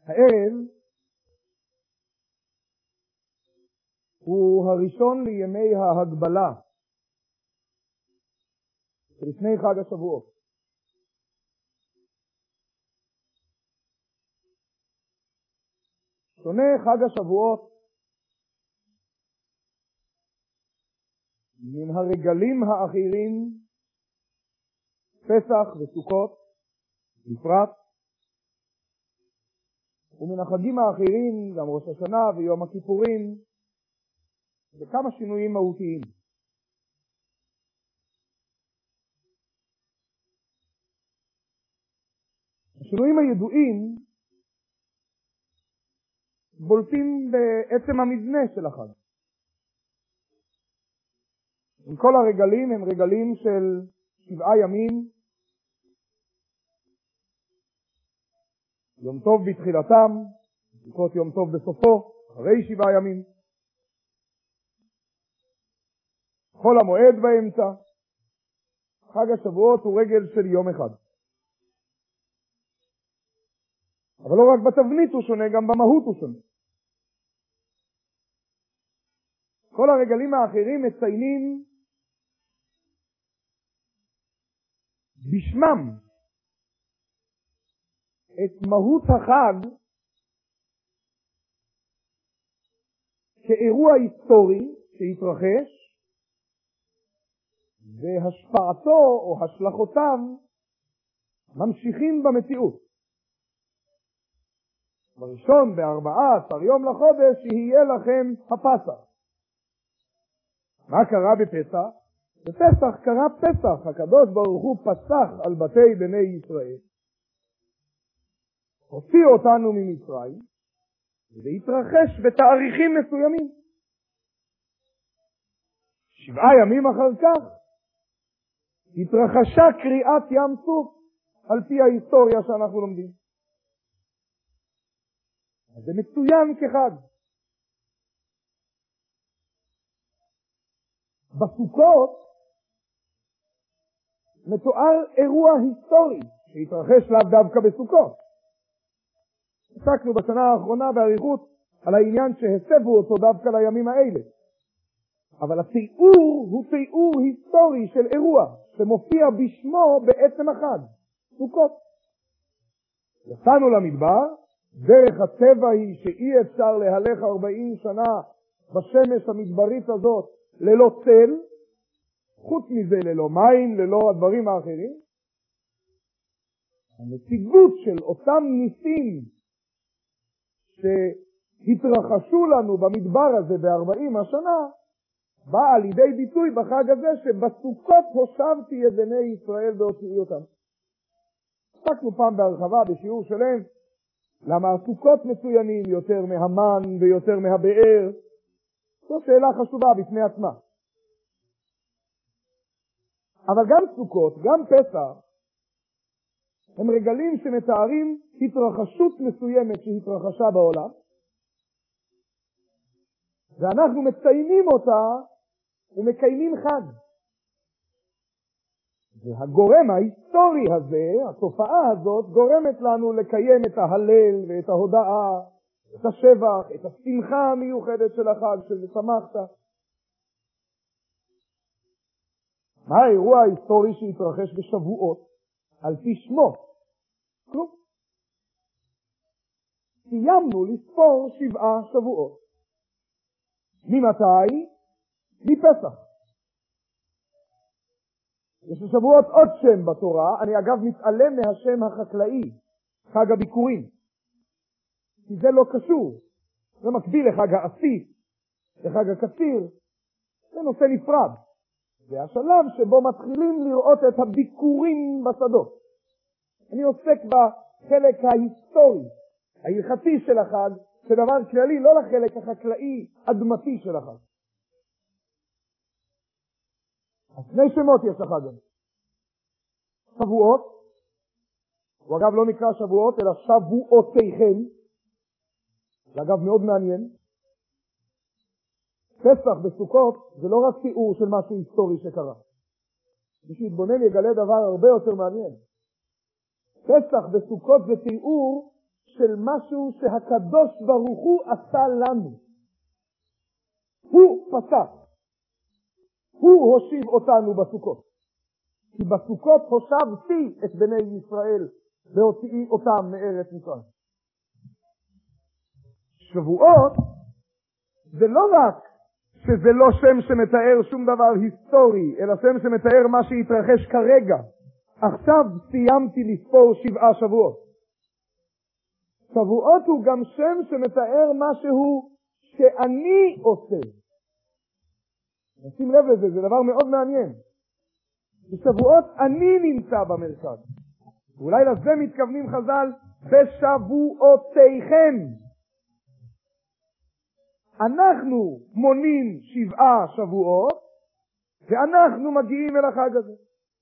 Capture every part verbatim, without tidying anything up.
הערב הוא הראשון לימי ההגבלה לפני חג השבועות. שונה חג השבועות מן הרגלים האחרים, פסח וסוכות בפרט, ומן החגים האחרים, גם ראש השנה ויום הכיפורים, וכמה שינויים מהותיים. השינויים הידועים בולטים בעצם המבנה של החג. עם כל הרגלים הם רגלים של שבעה ימים, יום טוב בתחילתם, סוכות יום טוב בסופו, אחרי שבעה ימים, חול המועד באמצע. חג השבועות הוא רגל של יום אחד. אבל לא רק בתבנית הוא שונה, גם במהות הוא שונה. כל הרגלים האחרים מציינים בשמם את מהות החג כאירוע היסטורי שהתרחש, והשפעתו או השלכותיו ממשיכים במציאות. בראשון בארבעה עשר יום לחודש יהיה לכם הפסח. מה קרה בפסח? בפסח קרה פסח, הקדוש ברוך הוא פסח על בתי בני ישראל, הוציא אותנו ממצרים, וזה התרחש בתאריכים מסוימים. שבעה ימים אחר כך התרחשה קריאת ים סוף על פי ההיסטוריה שאנחנו לומדים. אז זה מצוין כחג. בסוכות מתואר אירוע היסטורי שהתרחש לאו דווקא בסוכות. עסקנו בשנה האחרונה באריכות על העניין שהסבו אותו דווקא לימים האלה. אבל התיאור הוא תיאור היסטורי של אירוע שמופיע בשמו בעצם החג, סוכות. יצאנו למדבר, דרך הטבע היא שאי אפשר להלך ארבעים שנה בשמש המדברית הזאת ללא צל, חוץ מזה ללא מים, ללא הדברים האחרים. הנציגות של אותם ניסים שהתרחשו לנו במדבר הזה בארבעים השנה, באה לידי ביטוי בחג הזה שבסוכות הושבתי את בני ישראל והוציאי אותם. עסקנו פעם בהרחבה בשיעור שלם למה הסוכות מצוינים יותר מהמן ויותר מהבאר. זו שאלה חשובה בפני עצמה. אבל גם סוכות, גם פסח, הם רגלים שמתארים התרחשות מסוימת שהתרחשה בעולם, ואנחנו מציינים אותה ומקיימים חג. והגורם ההיסטורי הזה, התופעה הזאת, גורמת לנו לקיים את ההלל ואת ההודאה, את השבח, את השמחה המיוחדת של החג, של שמחת. מה האירוע ההיסטורי שהתרחש בשבועות על פי שמו? כלום. סיימנו לספור שבעה שבועות. ממתי? מפסח. יש לשבועות עוד שם בתורה, אני אגב מתעלם מהשם החקלאי, חג הביקורים. כי זה לא קשור. זה מקביל לחג האסיף, לחג הכסיר. זה נושא נפרד. זה השלב שבו מתחילים לראות את הביקורים בשדות. אני עוסק בחלק ההיסטורי, ההלכתי של החג, כדבר כללי, לא לחלק החקלאי, אדמתי של החג. אז שני שמות יש לחג הזה. שבועות, הוא אגב לא נקרא שבועות, אלא שבועותיכם. זה אגב מאוד מעניין. פסח בסוכות זה לא רק תיאור של משהו היסטורי שקרה. מי שיתבונן יגלה דבר הרבה יותר מעניין. פסח בסוכות זה תיאור של משהו שהקדוש ברוך הוא עשה לנו. הוא פתח. הוא הושיב אותנו בסוכות. כי בסוכות הושבתי את בני ישראל והוציאי אותם מארץ מצרים. שבועות זה לא רק שזה לא שם שמתאר שום דבר היסטורי, אלא שם שמתאר מה שהתרחש כרגע. עכשיו סיימתי לספור שבעה שבועות. שבועות הוא גם שם שמתאר משהו שאני עושה. נשים לב לזה, זה דבר מאוד מעניין. בשבועות אני נמצא במרכז. ואולי לזה מתכוונים חז"ל, בשבועותיכם. אנחנו מונים שבעה שבועות, ואנחנו מגיעים אל החג הזה.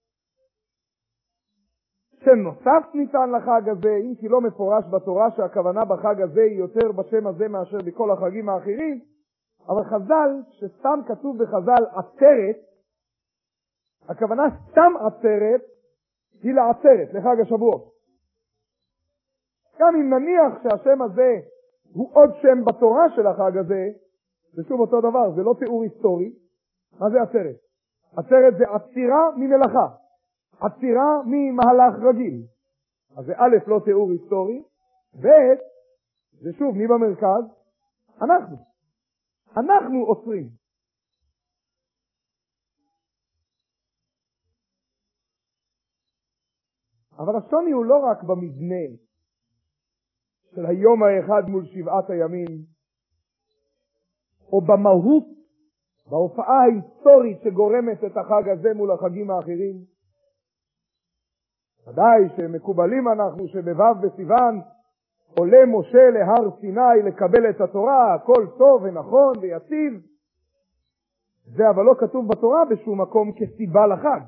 שם נוסף ניתן לחג הזה, אם כי לא מפורש בתורה שהכוונה בחג הזה היא יותר בשם הזה מאשר בכל החגים האחרים, אבל חז"ל, שסתם כתוב בחז"ל עצרת, הכוונה סתם עצרת היא לעצרת, לחג השבועות. גם אם נניח שהשם הזה הוא עוד שם בתורה של החג הזה, זה שוב אותו דבר, זה לא תיאור היסטורי. מה זה עצרת? עצרת זה עצירה ממלאכה, עצירה ממהלך רגיל. אז זה א', לא תיאור היסטורי, ב', זה שוב מי במרכז? אנחנו. אנחנו עוצרים. אבל השוני הוא לא רק במבנה של היום האחד מול שבעת הימים, או במהות, בהופעה ההיסטורית שגורמת את החג הזה מול החגים האחרים. ודאי שמקובלים אנחנו שבבב בסיוון עולה משה להר סיני לקבל את התורה, הכל טוב ונכון ויציב. זה אבל לא כתוב בתורה בשום מקום כסיבה לחג.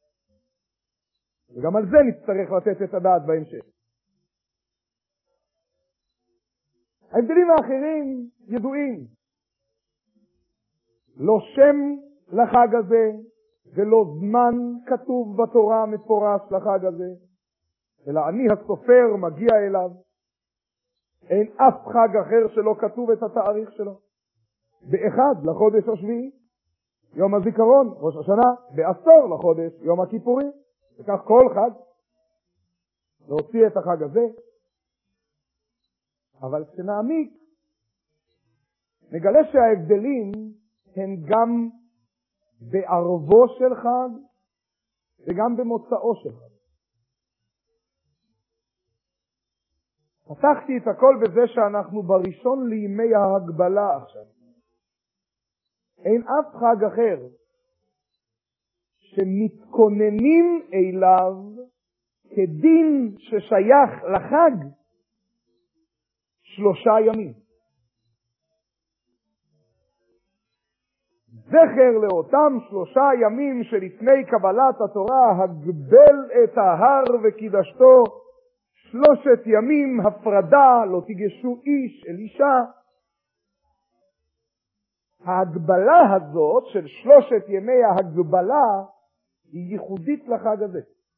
וגם על זה נצטרך לתת את הדעת בהמשך. ההבדלים האחרים ידועים. לא שם לחג הזה, ולא זמן כתוב בתורה מפורש לחג הזה, אלא אני הסופר מגיע אליו. אין אף חג אחר שלא כתוב את התאריך שלו. באחד לחודש השביעי, יום הזיכרון, ראש השנה, בעשור לחודש, יום הכיפורים, וכך כל חג. להוציא את החג הזה. אבל כשנעמיק, נגלה שההבדלים הם גם בערבו של חג וגם במוצאו של חג. פתחתי את הכל בזה שאנחנו בראשון לימי ההגבלה עכשיו. אין אף חג אחר שמתכוננים אליו כדין ששייך לחג שלושה ימים. זכר לאותם שלושה ימים שלפני קבלת התורה, הגבל את ההר וקידשתו, שלושת ימים הפרדה, לא תיגשו איש אל אישה. ההגבלה הזאת של שלושת ימי ההגבלה היא ייחודית לחג הזה.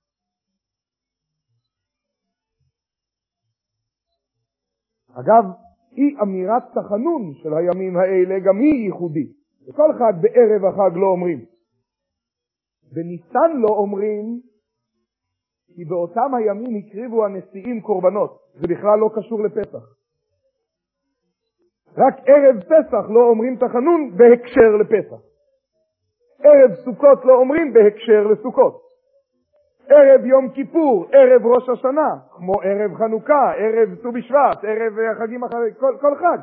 אגב, היא אמירת תחנון של הימים האלה, גם היא ייחודית. בכל חג בערב החג לא אומרים. בניסן לא אומרים, כי באותם הימים הקריבו הנשיאים קורבנות. זה בכלל לא קשור לפסח. רק ערב פסח לא אומרים תחנון בהקשר לפסח. ערב סוכות לא אומרים בהקשר לסוכות. ערב יום כיפור, ערב ראש השנה, כמו ערב חנוכה, ערב ט"ו בשבט, ערב החגים אחרי, כל, כל חג.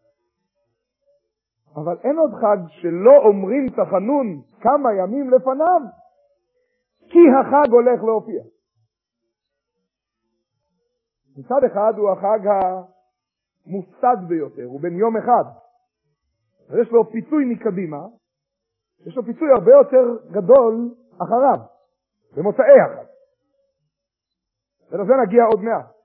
אבל אין עוד חג שלא אומרים תחנון כמה ימים לפניו, כי החג הולך להופיע. מצד אחד הוא החג המופסד ביותר, הוא בין יום אחד. יש לו פיצוי מקדימה, יש לו פיצוי הרבה יותר גדול אחריו, במוצאי החג. ולזה נגיע עוד מעט.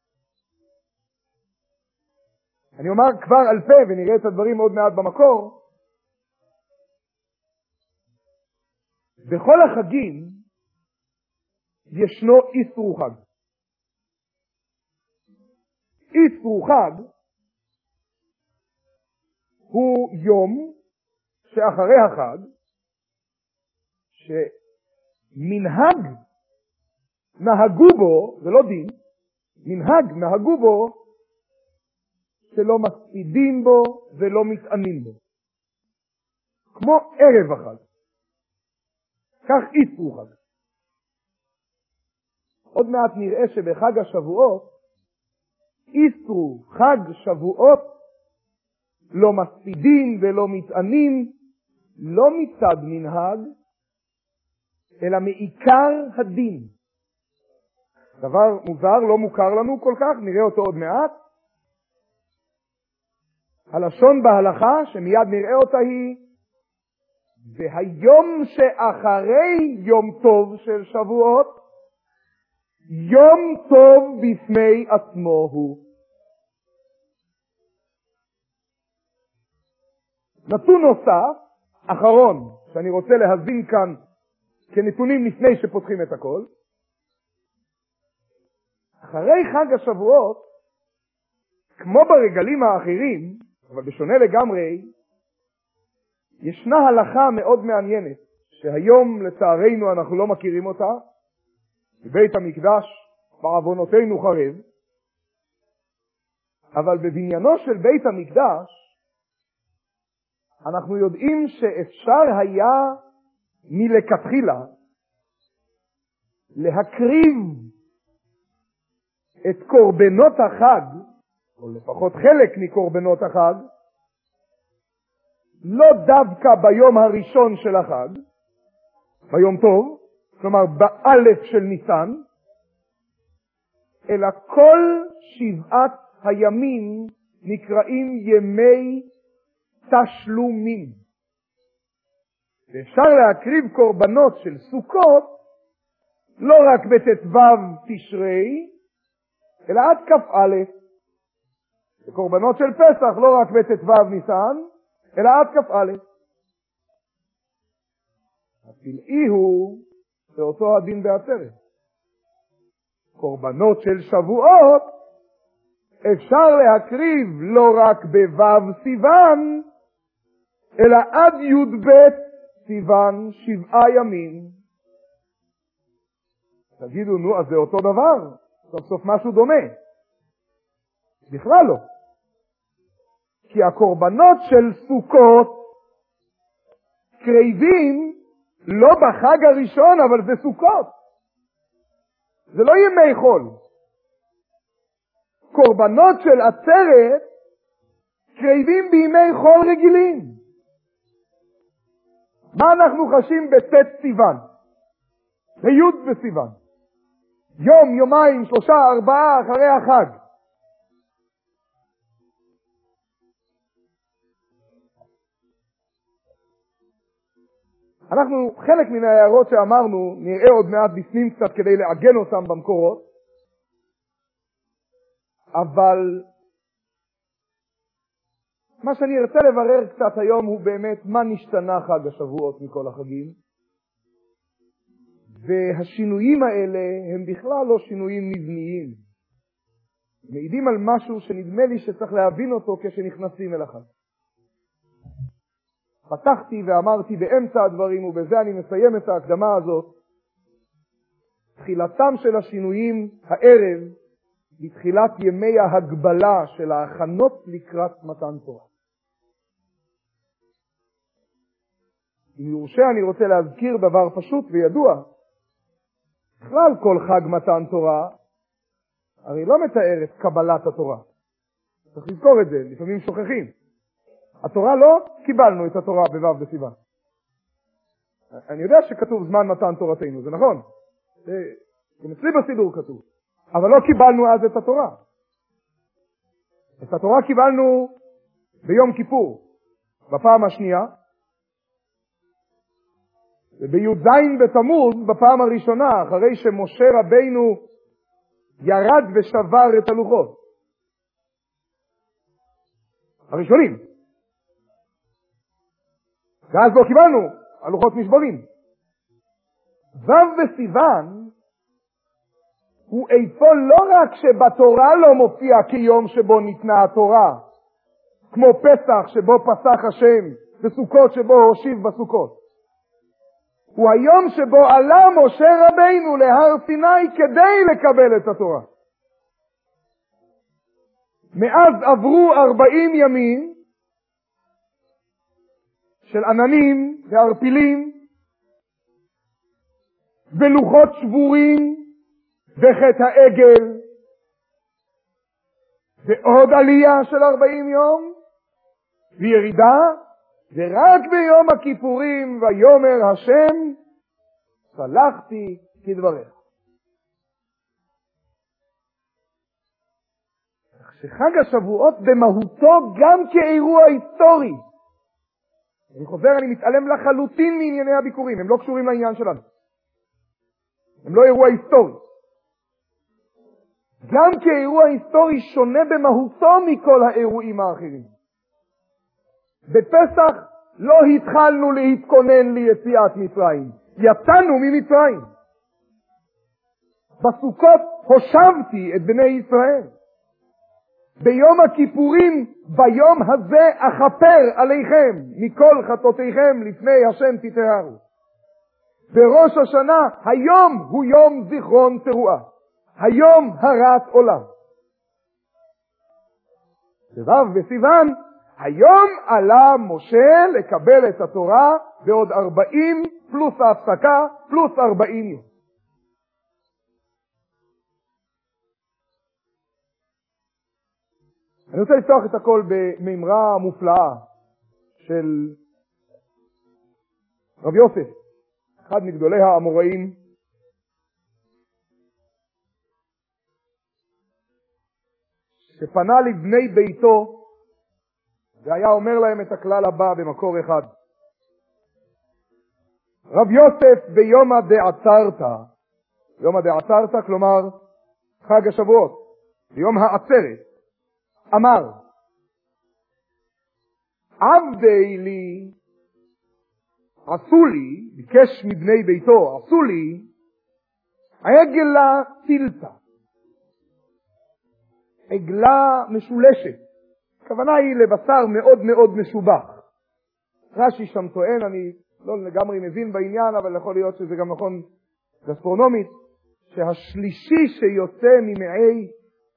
אני אומר כבר על פה ונראה את הדברים עוד מעט במקור. בכל החגים ישנו איסור חג. איסרו חג הוא יום שאחרי החג, שמנהג נהגו בו, זה לא דין, מנהג נהגו בו שלא מקפידים בו ולא מתענים בו. כמו ערב החג. כך איסרו חג. עוד מעט נראה שבחג השבועות, איסרו חג שבועות, לא מקפידים ולא מתענים, לא מצד מנהג, אלא מעיקר הדין. דבר מוזר, לא מוכר לנו כל כך, נראה אותו עוד מעט. הלשון בהלכה, שמיד נראה אותה היא, והיום שאחרי יום טוב של שבועות, יום טוב בפני עצמו הוא. נתון נוסף, אחרון, שאני רוצה להבין כאן כנתונים לפני שפותחים את הכל. אחרי חג השבועות, כמו ברגלים האחרים, אבל בשונה לגמרי, ישנה הלכה מאוד מעניינת, שהיום לצערנו אנחנו לא מכירים אותה, בבית המקדש בעוונותינו חרב, אבל בבניינו של בית המקדש, אנחנו יודעים שאפשר היה מלכתחילה להקריב את קורבנות החג, או לפחות חלק מקורבנות החג, לא דווקא ביום הראשון של החג, ביום טוב, כלומר באלף של ניסן, אלא כל שבעת הימים נקראים ימי תשלומים. ואפשר להקריב קורבנות של סוכות לא רק בט"ו תשרי, אלא עד כ"א. וקורבנות של פסח לא רק בט"ו ניסן, אלא עד כ"א. הפלאי הוא שאותו הדין בעצרת. קורבנות של שבועות אפשר להקריב לא רק בו' סיוון, אלא עד י"ב סיוון, שבעה ימים. תגידו, נו, אז זה אותו דבר? סוף סוף משהו דומה. בכלל לא. כי הקורבנות של סוכות קריבים לא בחג הראשון, אבל זה סוכות. זה לא ימי חול. קורבנות של עצרת קריבים בימי חול רגילים. מה אנחנו חשים בט' סיוון? בי' בסיוון. יום, יומיים, שלושה, ארבעה אחרי החג. אנחנו, חלק מן ההערות שאמרנו, נראה עוד מעט בפנים קצת כדי לעגן אותם במקורות, אבל מה שאני ארצה לברר קצת היום הוא באמת מה נשתנה חג השבועות מכל החגים, והשינויים האלה הם בכלל לא שינויים מבניים, מעידים על משהו שנדמה לי שצריך להבין אותו כשנכנסים אל החג. פתחתי ואמרתי באמצע הדברים, ובזה אני מסיים את ההקדמה הזאת, תחילתם של השינויים הערב בתחילת ימי ההגבלה של ההכנות לקראת מתן תורה. אם יורשה אני רוצה להזכיר דבר פשוט וידוע. בכלל כל חג מתן תורה הרי לא מתאר את קבלת התורה. צריך לזכור את זה, לפעמים שוכחים. התורה לא קיבלנו את התורה בו' בסיוון. אני יודע שכתוב זמן מתן תורתנו, זה נכון. זה, זה אצלי בסידור כתוב. אבל לא קיבלנו אז את התורה. את התורה קיבלנו ביום כיפור, בפעם השנייה, ובי"ז בתמוז בפעם הראשונה, אחרי שמשה רבינו ירד ושבר את הלוחות. הראשונים. ואז לא קיבלנו, הלוחות נשברים. ו' בסיוון הוא איפה לא רק שבתורה לא מופיע כיום שבו ניתנה התורה, כמו פסח שבו פסח השם, וסוכות שבו הושיב בסוכות. הוא היום שבו עלה משה רבינו להר סיני כדי לקבל את התורה. מאז עברו ארבעים ימים של עננים וערפילים ולוחות שבורים וחטא העגל ועוד עלייה של ארבעים יום וירידה, ורק ביום הכיפורים ויאמר השם סלחתי כדבריך. שחג השבועות במהותו גם כאירוע היסטורי. אני חוזר, אני מתעלם לחלוטין מענייני הביקורים, הם לא קשורים לעניין שלנו. הם לא אירוע היסטורי. גם כאירוע היסטורי שונה במהותו מכל האירועים האחרים. בפסח לא התחלנו להתכונן ליציאת מצרים. יצאנו ממצרים. בסוכות הושבתי את בני ישראל. ביום הכיפורים, ביום הזה אכפר עליכם מכל חטאותיכם לפני השם תטהרו. בראש השנה, היום הוא יום זיכרון תרועה. היום הרת עולם. בו' בסיוון, היום עלה משה לקבל את התורה בעוד ארבעים פלוס ההפסקה פלוס ארבעים יום. אני רוצה לפתוח את הכל במאמרה מופלאה של רב יוסף, אחד מגדולי האמוראים, שפנה לבני ביתו והיה אומר להם את הכלל הבא במקור אחד. רב יוסף ביומא דעצרתא, יומא דעצרתא כלומר חג השבועות, ביום העצרת, אמר, עבדי לי, עשו לי, ביקש מבני ביתו, עשו לי, עגלה צילתא, עגלה משולשת, הכוונה היא לבשר מאוד מאוד משובח. רש"י שם טוען, אני לא לגמרי מבין בעניין, אבל יכול להיות שזה גם נכון גסטרונומית, שהשלישי שיוצא ממעי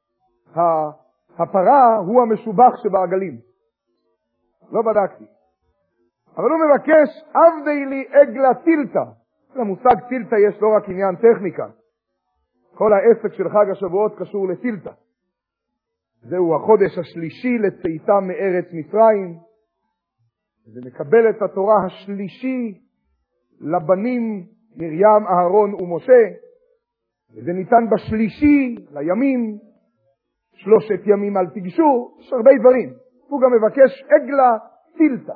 הפרה הוא המשובח שבעגלים. לא בדקתי. אבל הוא מבקש, עבדי לי עגלה צילתא. למושג צילתא יש לא רק עניין טכניקה. כל העסק של חג השבועות קשור לצילתא. זהו החודש השלישי לצאתה מארץ מצרים. זה מקבל את התורה השלישי לבנים מרים, אהרון ומשה. וזה ניתן בשלישי לימים, שלושת ימים אל תיגשו, יש הרבה דברים. הוא גם מבקש עגלה צילתא.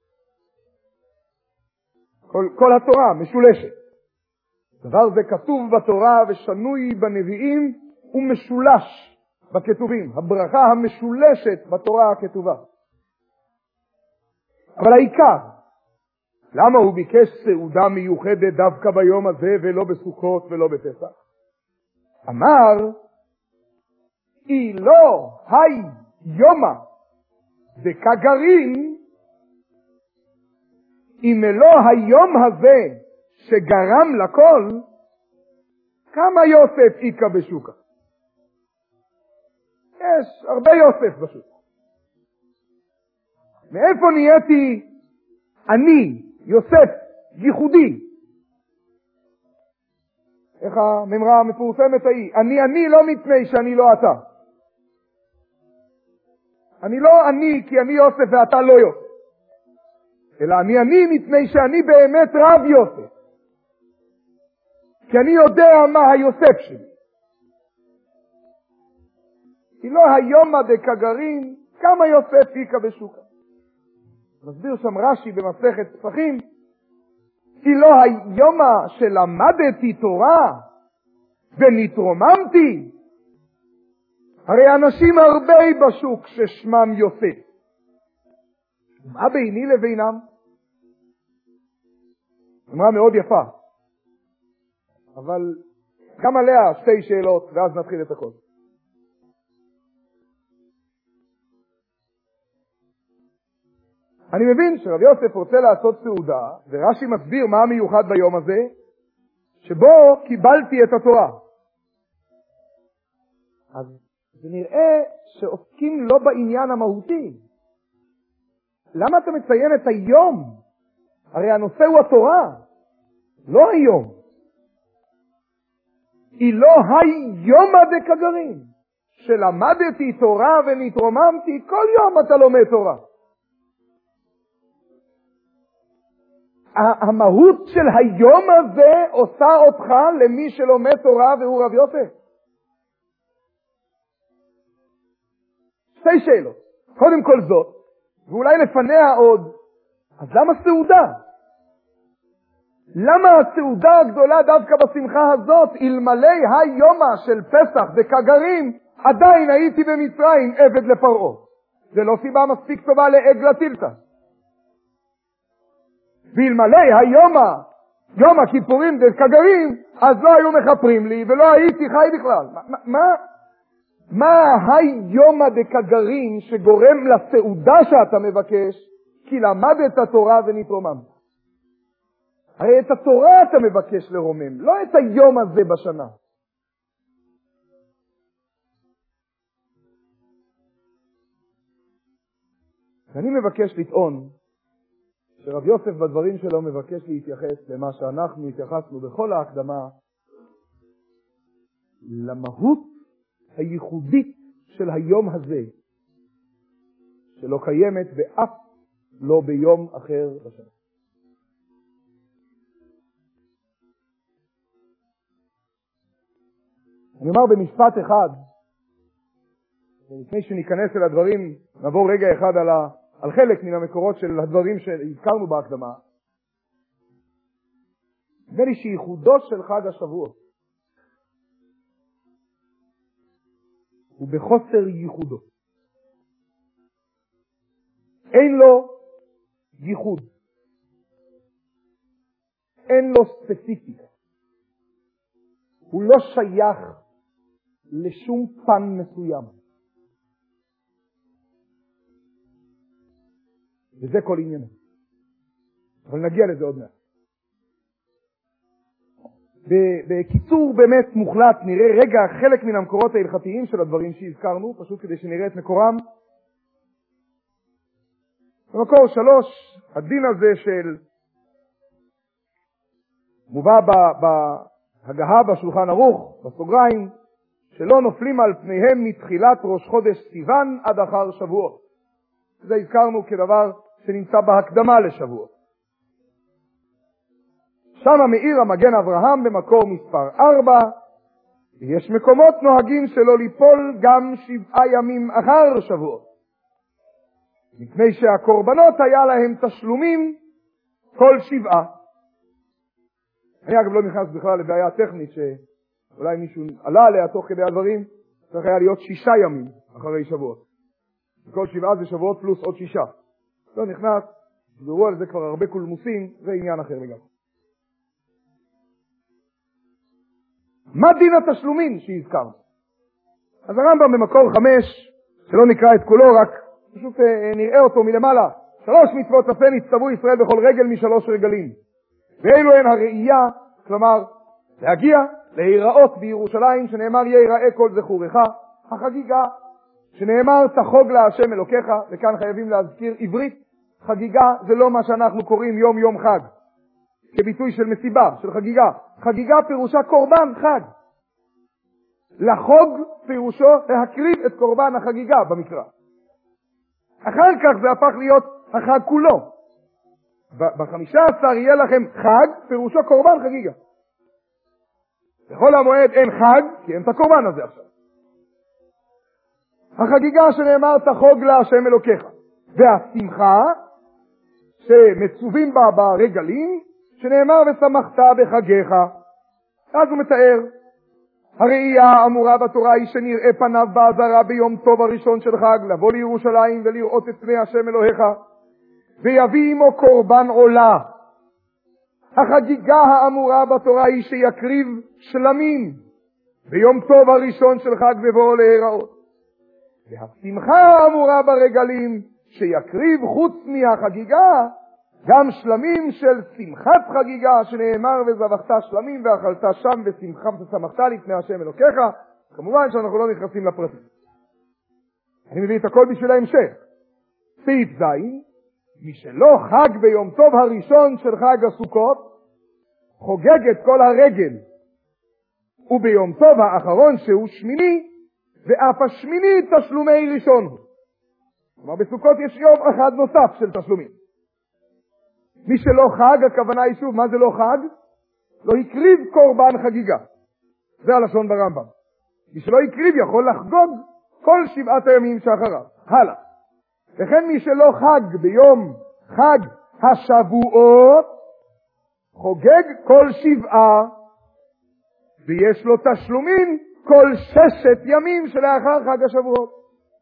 כל, כל התורה משולשת. דבר זה כתוב בתורה ושנוי בנביאים ומשולש בכתובים. הברכה המשולשת בתורה הכתובה. אבל העיקר, למה הוא ביקש סעודה מיוחדת דווקא ביום הזה ולא בסוכות ולא בפסח? אמר, אי לא היי יומא דקגרין, אם לא היום הזה שגרם לכל, כמה יוסף איקה בשוקה. יש הרבה יוסף בשוק. מאיפה נהייתי אני, יוסף, ייחודי? איך הממרה המפורסמת ההיא? אני אני לא מפני שאני לא אתה. אני לא אני כי אני יוסף ואתה לא יוסף. אלא אני אני מפני שאני באמת רב יוסף. כי אני יודע מה היוסף שלי. כי לא היום דקגרין, כמה יוסף איקה בשוקה. מסביר שם רש"י במסכת פסחים, כי לא היומה שלמדתי תורה ונתרוממתי, הרי אנשים הרבה בשוק ששמם יוסף. מה ביני לבינם? אמרה מאוד יפה, אבל גם עליה שתי שאלות, ואז נתחיל את הכל. אני מבין שרב יוסף רוצה לעשות סעודה, ורש"י מסביר מה המיוחד ביום הזה, שבו קיבלתי את התורה. אז זה נראה שעוסקים לא בעניין המהותי. למה אתה מציין את היום? הרי הנושא הוא התורה, לא היום. היא לא היומא דקגרין, שלמדתי תורה ונתרוממתי, כל יום אתה לומד תורה. המהות של היום הזה עושה אותך למי שלומד תורה והוא רב יוסף. שתי שאלות. קודם כל זאת, ואולי לפניה עוד, אז למה סעודה? למה הסעודה הגדולה דווקא בשמחה הזאת, אלמלא היומה של פסח וכגרים, עדיין הייתי במצרים עבד לפרעה? זה לא סיבה מספיק טובה לעגלה טילתא. ואלמלא היומה, יום הכיפורים וכגרים, אז לא היו מחפרים לי ולא הייתי חי בכלל. מה, מה, מה היומה דקגרים שגורם לסעודה שאתה מבקש, כי למדת התורה ונתרוממת? הרי את התורה אתה מבקש לרומם, לא את היום הזה בשנה. ואני מבקש לטעון שרב יוסף בדברים שלו מבקש להתייחס למה שאנחנו התייחסנו בכל ההקדמה, למהות הייחודית של היום הזה, שלא קיימת ואף לא ביום אחר בשנה. אני אומר במשפט אחד, לפני שניכנס אל הדברים, נעבור רגע אחד על, ה, על חלק מן המקורות של הדברים שהזכרנו בהקדמה. נדמה לי שייחודו של חג השבועות הוא בחוסר ייחודו. אין לו ייחוד. אין לו ספציפיקה. הוא לא שייך לשום פן מסוים. וזה כל עניינו. אבל נגיע לזה עוד מעט. בקיצור באמת מוחלט נראה רגע חלק מן המקורות ההלכתיים של הדברים שהזכרנו, פשוט כדי שנראה את מקורם. במקור שלוש, הדין הזה של מובא בהגהה בשולחן ערוך, בסוגריים, שלא נופלים על פניהם מתחילת ראש חודש סיוון עד אחר שבועות. זה הזכרנו כדבר שנמצא בהקדמה לשבועות. שמה מאיר המגן אברהם במקור מספר ארבע, ויש מקומות נוהגים שלא ליפול גם שבעה ימים אחר שבועות. מפני שהקורבנות היה להם תשלומים כל שבעה. אני אגב לא נכנס בכלל לבעיה טכנית שאולי מישהו עלה עליה תוך כדי הדברים, צריך היה להיות שישה ימים אחרי שבועות. וכל שבעה זה שבועות פלוס עוד שישה. לא נכנס, דברו על זה כבר הרבה קולמוסים, זה עניין אחר לגמרי. מה דין התשלומים שהזכרנו? אז הרמב"ם במקור חמש, שלא נקרא את כולו, רק פשוט אה, נראה אותו מלמעלה. שלוש מצוות עשה נצטוו ישראל בכל רגל משלוש רגלים. ואלו הן הראייה, כלומר, להגיע, להיראות בירושלים, שנאמר ייראה כל זכורך, החגיגה, שנאמר תחוג להשם אלוקיך, וכאן חייבים להזכיר עברית, חגיגה זה לא מה שאנחנו קוראים יום יום חג, כביטוי של מסיבה, של חגיגה. חגיגה פירושה קורבן חג. לחוג פירושו להקריב את קורבן החגיגה במקרא. אחר כך זה הפך להיות החג כולו. בחמישה עשר יהיה לכם חג, פירושו קורבן חגיגה. בכל המועד אין חג, כי אין את הקורבן הזה עכשיו. החגיגה שנאמר תחוג להשם אלוקיך. והשמחה שמצווים בה ברגלים, שנאמר ושמחת בחגיך. אז הוא מתאר, הראייה האמורה בתורה היא שנראה פניו בעזרה ביום טוב הראשון של חג, לבוא לירושלים ולראות את פני השם אלוהיך, ויביא עמו קורבן עולה. החגיגה האמורה בתורה היא שיקריב שלמים, ביום טוב הראשון של חג בבואו להיראות. והשמחה האמורה ברגלים שיקריב חוץ מהחגיגה גם שלמים של שמחת חגיגה, שנאמר וזבחת שלמים ואכלת שם ושמחת ושמחת לפני השם אלוקיך. כמובן שאנחנו לא נכנסים לפרטים, אני מביא את הכל בשביל ההמשך. סעיף זין, מי שלא חג ביום טוב הראשון של חג הסוכות חוגג את כל הרגל, וביום טוב האחרון שהוא שמיני ואף השמיני תשלומי ראשון. כלומר בסוכות יש יום אחד נוסף של תשלומים. מי שלא חג, הכוונה היא שוב, מה זה לא חג? לא הקריב קורבן חגיגה, זה הלשון ברמב"ם. מי שלא הקריב יכול לחגוג כל שבעת הימים שאחריו. הלאה. וכן מי שלא חג ביום חג השבועות חוגג כל שבעה, ויש לו תשלומים כל ששת ימים שלאחר חג השבועות.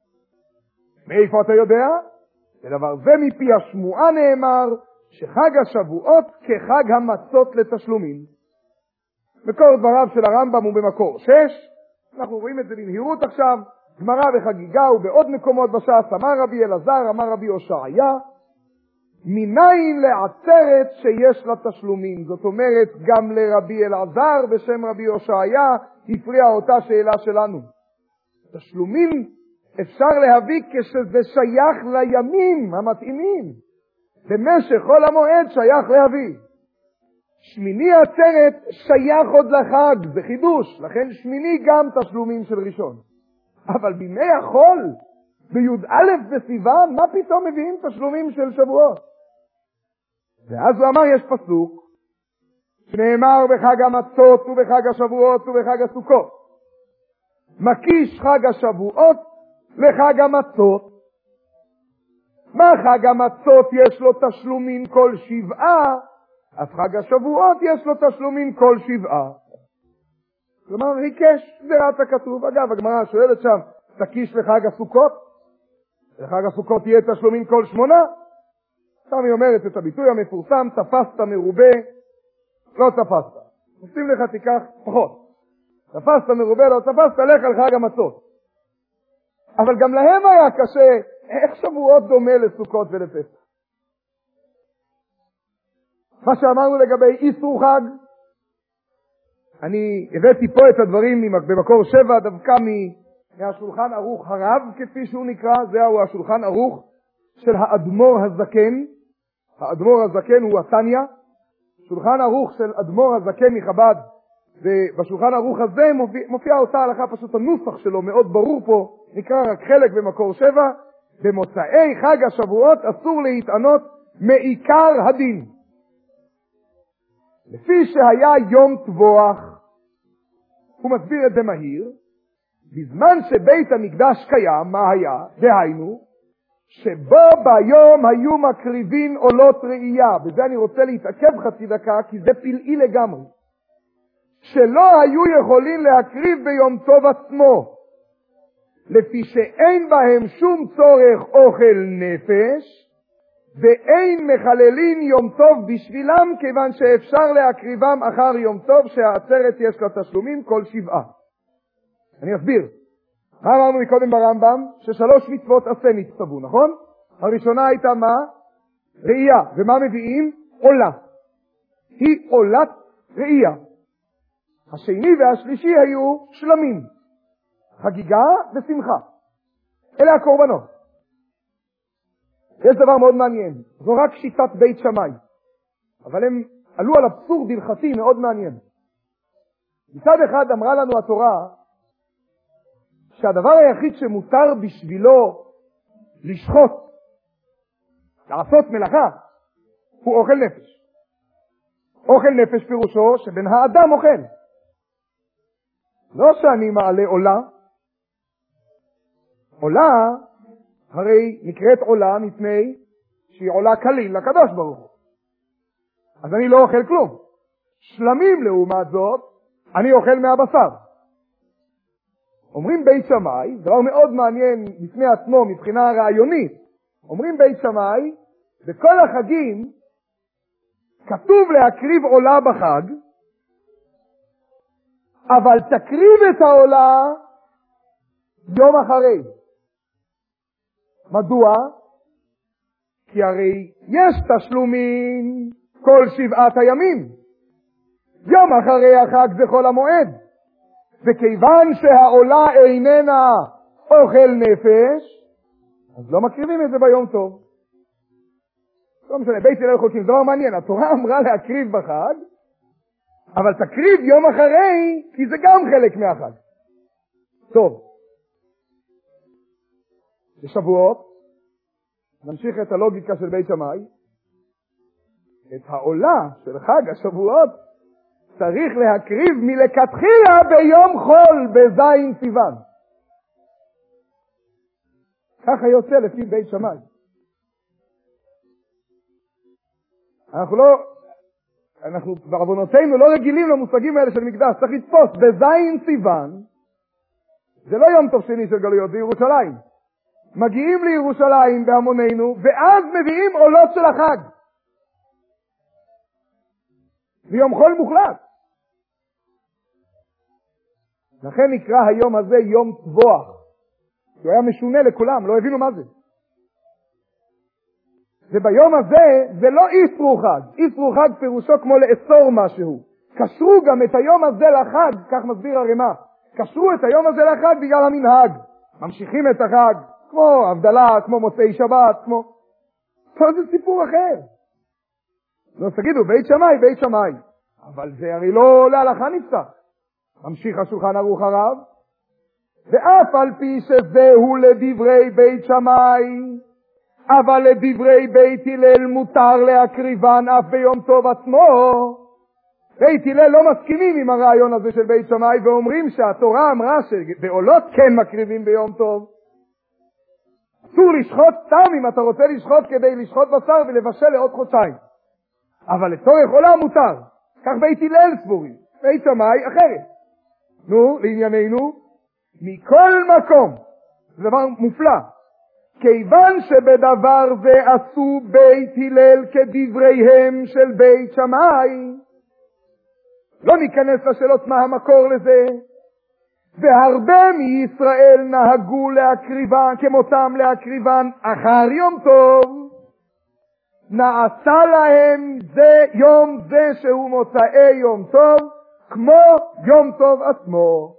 מאיפה אתה יודע? בדבר זה מפי השמועה נאמר שחג השבועות כחג המצות לתשלומים. מקור דבריו של הרמב"ם הוא במקור שש, אנחנו רואים את זה במהירות עכשיו, גמרא וחגיגה ובעוד מקומות בש"ס. אמר רבי אלעזר, אמר רבי הושעיה, מניין לעצרת שיש לה תשלומים. זאת אומרת, גם לרבי אלעזר בשם רבי הושעיה הפריעה אותה שאלה שלנו. תשלומים אפשר להביא כשזה שייך לימים המתאימים, במשך כל המועד שייך להביא. שמיני עצרת שייך עוד לחג, זה חידוש, לכן שמיני גם תשלומים של ראשון. אבל בימי החול, בי"א בסיוון, מה פתאום מביאים תשלומים של שבועות? ואז הוא אמר, יש פסוק שנאמר בחג המצות ובחג השבועות ובחג הסוכות, מקיש חג השבועות לחג המצות. מה חג המצות יש לו תשלומים כל שבעה, אז חג השבועות יש לו תשלומים כל שבעה. כלומר, ריקש זירת הכתוב. אגב, הגמרא שואלת שם, תקיש לחג הסוכות? לחג הסוכות יהיה תשלומים כל שמונה? שם היא אומרת את הביטוי המפורסם, תפסת מרובה, לא תפסת. עושים לך תיקח פחות. תפסת מרובה, לא תפסת, לך על חג המצות. אבל גם להם היה קשה, איך שבועות דומה לסוכות ולפסח? מה שאמרנו לגבי איסור חג, אני הבאתי פה את הדברים במקור שבע, דווקא מהשולחן ערוך הרב, כפי שהוא נקרא, זהו השולחן ערוך של האדמו"ר הזקן. האדמו"ר הזקן הוא התניא, שולחן ערוך של אדמו"ר הזקן מחב"ד, ובשולחן ערוך הזה מופיע, מופיע אותה הלכה, פשוט הנוסח שלו מאוד ברור פה, נקרא רק חלק במקור שבע, במוצאי חג השבועות אסור להתענות מעיקר הדין. לפי שהיה יום טבוח, הוא מסביר את זה מהיר, בזמן שבית המקדש קיים, מה היה? דהיינו, שבו ביום היו מקריבים עולות ראייה. בזה אני רוצה להתעכב חצי דקה, כי זה פלאי לגמרי. שלא היו יכולים להקריב ביום טוב עצמו, לפי שאין בהם שום צורך אוכל נפש, ואין מחללים יום טוב בשבילם, כיוון שאפשר להקריבם אחר יום טוב, שהעצרת יש לה תשלומים כל שבעה. אני אסביר. מה אמרנו מקודם ברמב"ם? ששלוש מצוות עשה נצטוו, נכון? הראשונה הייתה מה? ראייה. ומה מביאים? עולה. היא עולת ראייה. השני והשלישי היו שלמים. חגיגה ושמחה. אלה הקורבנות. יש דבר מאוד מעניין. זו רק שיטת בית שמאי. אבל הם עלו על אבסורד הלכתי מאוד מעניין. מצד אחד אמרה לנו התורה, שהדבר היחיד שמותר בשבילו לשחוט, לעשות מלאכה, הוא אוכל נפש. אוכל נפש פירושו שבן האדם אוכל. לא שאני מעלה עולה. עולה הרי נקראת עולה מפני שהיא עולה כליל לקדוש ברוך הוא. אז אני לא אוכל כלום. שלמים לעומת זאת, אני אוכל מהבשר. אומרים בית שמאי, דבר מאוד מעניין לפני עצמו מבחינה רעיונית, אומרים בית שמאי, בכל החגים כתוב להקריב עולה בחג, אבל תקריב את העולה יום אחרי. מדוע? כי הרי יש תשלומים כל שבעת הימים. יום אחרי החג זה חול המועד. וכיוון שהעולה איננה אוכל נפש, אז לא מקריבים את זה ביום טוב. לא משנה, בית הלל חולקים, זה לא מעניין, התורה אמרה להקריב בחג, אבל תקריב יום אחרי, כי זה גם חלק מהחג. טוב. בשבועות, נמשיך את הלוגיקה של בית שמאי, את העולה של חג השבועות, צריך להקריב מלכתחילה ביום חול בזין סיוון. ככה יוצא לפי בית שמאי. אנחנו לא, אנחנו בעוונותינו לא רגילים למושגים האלה של מקדש, צריך לתפוס בזין סיוון, זה לא יום טוב שני של גלויות, זה ירושלים. מגיעים לירושלים בהמוננו, ואז מביאים עולות של החג. ביום חול מוחלט. לכן נקרא היום הזה יום טבוח. הוא היה משונה לכולם, לא הבינו מה זה. וביום הזה זה לא איסרו חג. איסרו חג פירושו כמו לאסור משהו. קשרו גם את היום הזה לחג, כך מסביר הרמ"א. קשרו את היום הזה לחג בגלל המנהג. ממשיכים את החג, כמו הבדלה, כמו מוצאי שבת, כמו... פה זה סיפור אחר. לא תגידו, בית שמאי, בית שמאי. אבל זה הרי לא להלכה נפסק. ממשיך השולחן ערוך הרב, ואף על פי שזהו לדברי בית שמאי, אבל לדברי בית הלל מותר להקריבן אף ביום טוב עצמו. בית הלל לא מסכימים עם הרעיון הזה של בית שמאי, ואומרים שהתורה אמרה שבעולות כן מקריבים ביום טוב. אסור לשחוט סתם אם אתה רוצה לשחוט כדי לשחוט בשר ולבשל לעוד חודשיים. אבל לצורך עולה מותר. כך בית הלל סבורים, בית שמאי אחרת. נו, לענייננו, מכל מקום, זה דבר מופלא, כיוון שבדבר זה עשו בית הלל כדבריהם של בית שמאי, לא ניכנס לשאלות מה המקור לזה, והרבה מישראל נהגו להקריבן, כמותם להקריבן אחר יום טוב, נעשה להם זה יום זה שהוא מוצאי יום טוב, כמו יום טוב עצמו,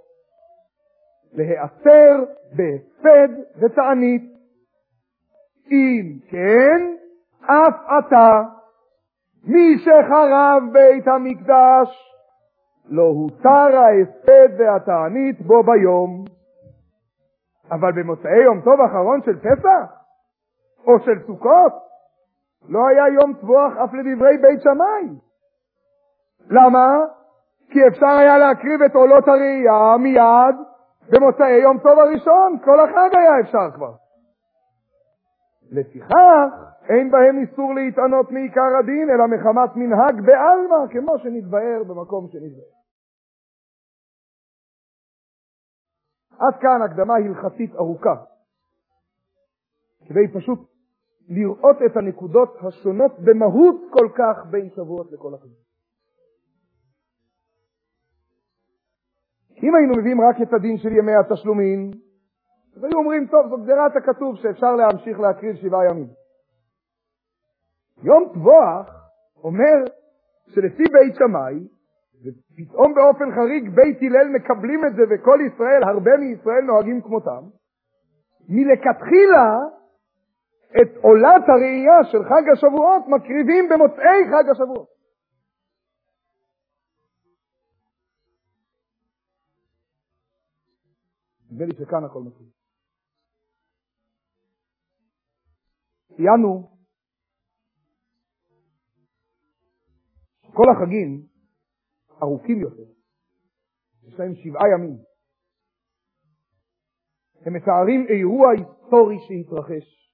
להיאסר בהפד ותענית. אם כן, אף אתה, מי שחרב בית המקדש, לא הותר ההפד והתענית בו ביום. אבל במוצאי יום טוב אחרון של פסח, או של סוכות, לא היה יום טבוח אף לדברי בית שמאי. למה? כי אפשר היה להקריב את עולות הראייה מיד במוצאי יום טוב הראשון, כל החג היה אפשר כבר. לפיכך אין בהם איסור להתענות מעיקר הדין, אלא מחמת מנהג בעלמא, כמו שנתבאר במקום שנתבאר. עד כאן הקדמה הלכתית ארוכה, כדי פשוט לראות את הנקודות השונות במהות כל כך בין שבועות לכל החגים. אם היינו מביאים רק את הדין של ימי התשלומים, אז היו אומרים, טוב, זאת גזירת הכתוב שאפשר להמשיך להקריב שבעה ימים. יום טבוח אומר שלפי בית שמאי, ופתאום באופן חריג בית הלל מקבלים את זה, וכל ישראל, הרבה מישראל נוהגים כמותם, מלכתחילה את עולת הראייה של חג השבועות מקריבים במוצאי חג השבועות. נדמה לי שכאן הכל מתחיל. ציינו כל החגים ארוכים יותר. יש להם שבעה ימים. הם מתארים אירוע היסטורי שהתרחש.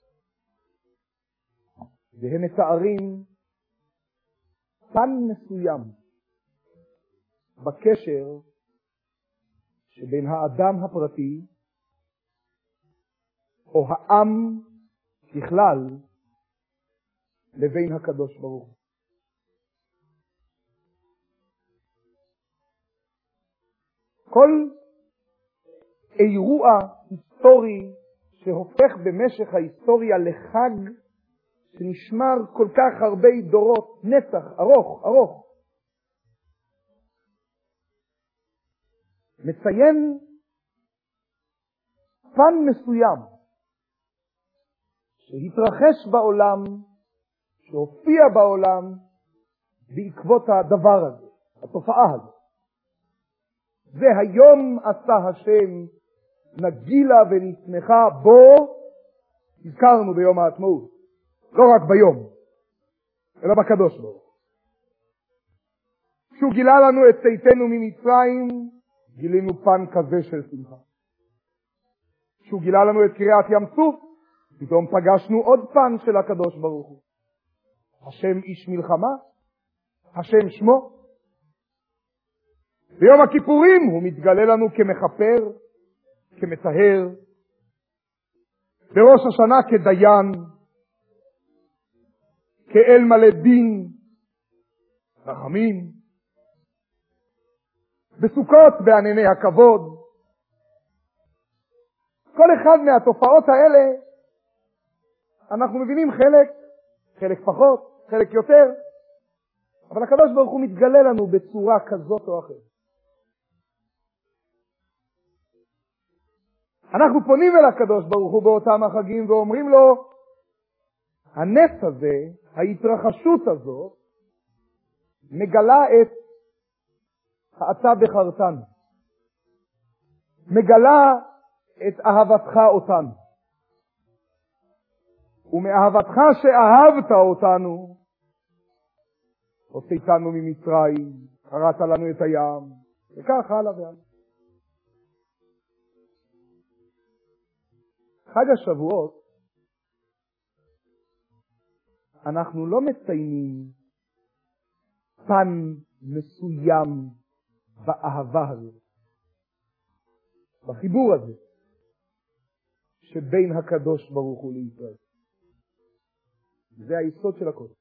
והם מתארים פן מסוים בקשר שבין האדם הפרטי או העם בכלל לבין הקדוש ברוך הוא. כל אירוע היסטורי שהופך במשך ההיסטוריה לחג שנשמר כל כך הרבה דורות, נצח ארוך, ארוך, מציין פן מסוים שהתרחש בעולם, שהופיע בעולם בעקבות הדבר הזה, התופעה הזאת. זה היום עשה השם, נגילה ונשמחה בו, הזכרנו ביום העצמאות, לא רק ביום, אלא בקדוש ברוך הוא. כשהוא גילה לנו את צאתנו ממצרים, גילינו פן כזה של שמחה. כשהוא גילה לנו את קריאת ים סוף, פתאום פגשנו עוד פן של הקדוש ברוך הוא. השם איש מלחמה, השם שמו. ביום הכיפורים הוא מתגלה לנו כמחפר, כמטהר. בראש השנה כדיין, כאל מלא דין, רחמים. בסוכות בענני הכבוד. כל אחד מהתופעות האלה אנחנו מבינים חלק, חלק פחות, חלק יותר, אבל הקדוש ברוך הוא מתגלה לנו בצורה כזאת או אחרת. אנחנו פונים אל הקדוש ברוך הוא באותם החגים ואומרים לו, הנס הזה, ההתרחשות הזאת, מגלה את האתה בחרתן, מגלה את אהבתך אותנו. ומאהבתך שאהבת אותנו, הוצאתנו ממצרים, קראת לנו את הים, וכך הלאה והלאה. חג השבועות, אנחנו לא מציינים פן מסוים באהבה הזאת, בחיבור הזה, שבין הקדוש ברוך הוא לישראל. זה היסוד של הכל.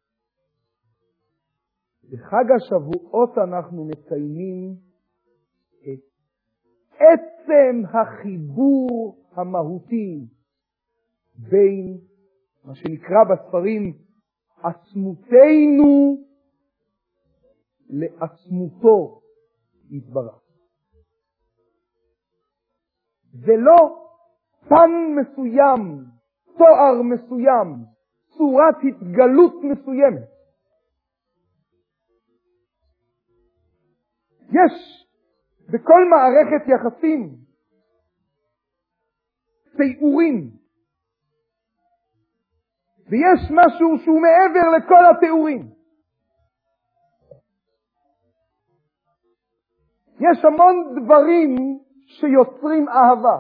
בחג השבועות אנחנו מציינים את עצם החיבור המהותי בין מה שנקרא בספרים עצמותנו לעצמותו יתברך. זה לא פן מסוים, תואר מסוים, צורת התגלות מסוימת. יש בכל מערכת יחסים תיאורים, ויש משהו שהוא מעבר לכל התיאורים. יש המון דברים שיוצרים אהבה,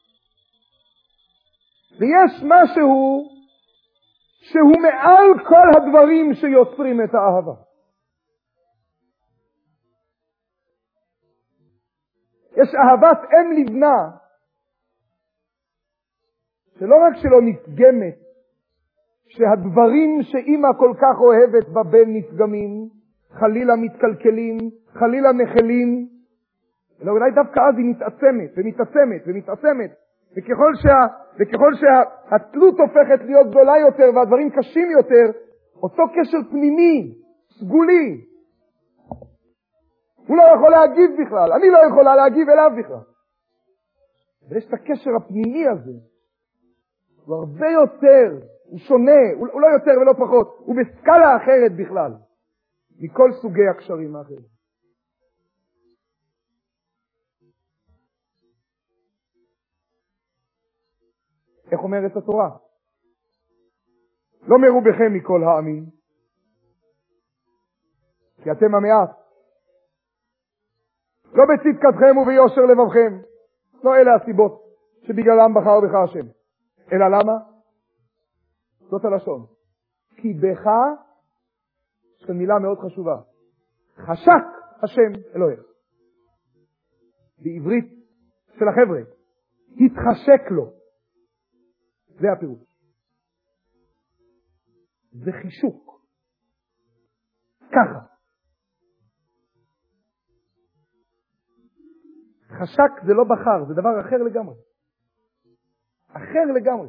ויש משהו שהוא מעל כל הדברים שיוצרים את האהבה. יש אהבת אם לבנה, שלא רק שלא נפגמת, שהדברים שאמא כל כך אוהבת בבן נפגמים, חלילה מתקלקלים, חלילה מחלים, אלא אולי דווקא אז היא מתעצמת ומתעצמת ומתעצמת, וככל, שה, וככל שהתלות הופכת להיות גדולה יותר והדברים קשים יותר, אותו קשר פנימי, סגולי, הוא לא יכול להגיב בכלל, אני לא יכולה להגיב אליו בכלל. ויש את הקשר הפנימי הזה, הוא הרבה יותר, הוא שונה, הוא לא יותר ולא פחות, הוא בסקאלה אחרת בכלל, מכל סוגי הקשרים האחרים. איך אומרת התורה? לא מרובכם מכל העמים, כי אתם המעט. לא בצדקתכם וביושר לבבכם. לא אלה הסיבות שבגללם בחר בך השם. אלא למה? זאת הלשון. כי בך, יש כאן מילה מאוד חשובה. חשק השם אלוהיך. בעברית של החבר'ה. התחשק לו. זה הפירוש. זה חישוק. ככה. חשק זה לא בחר, זה דבר אחר לגמרי. אחר לגמרי.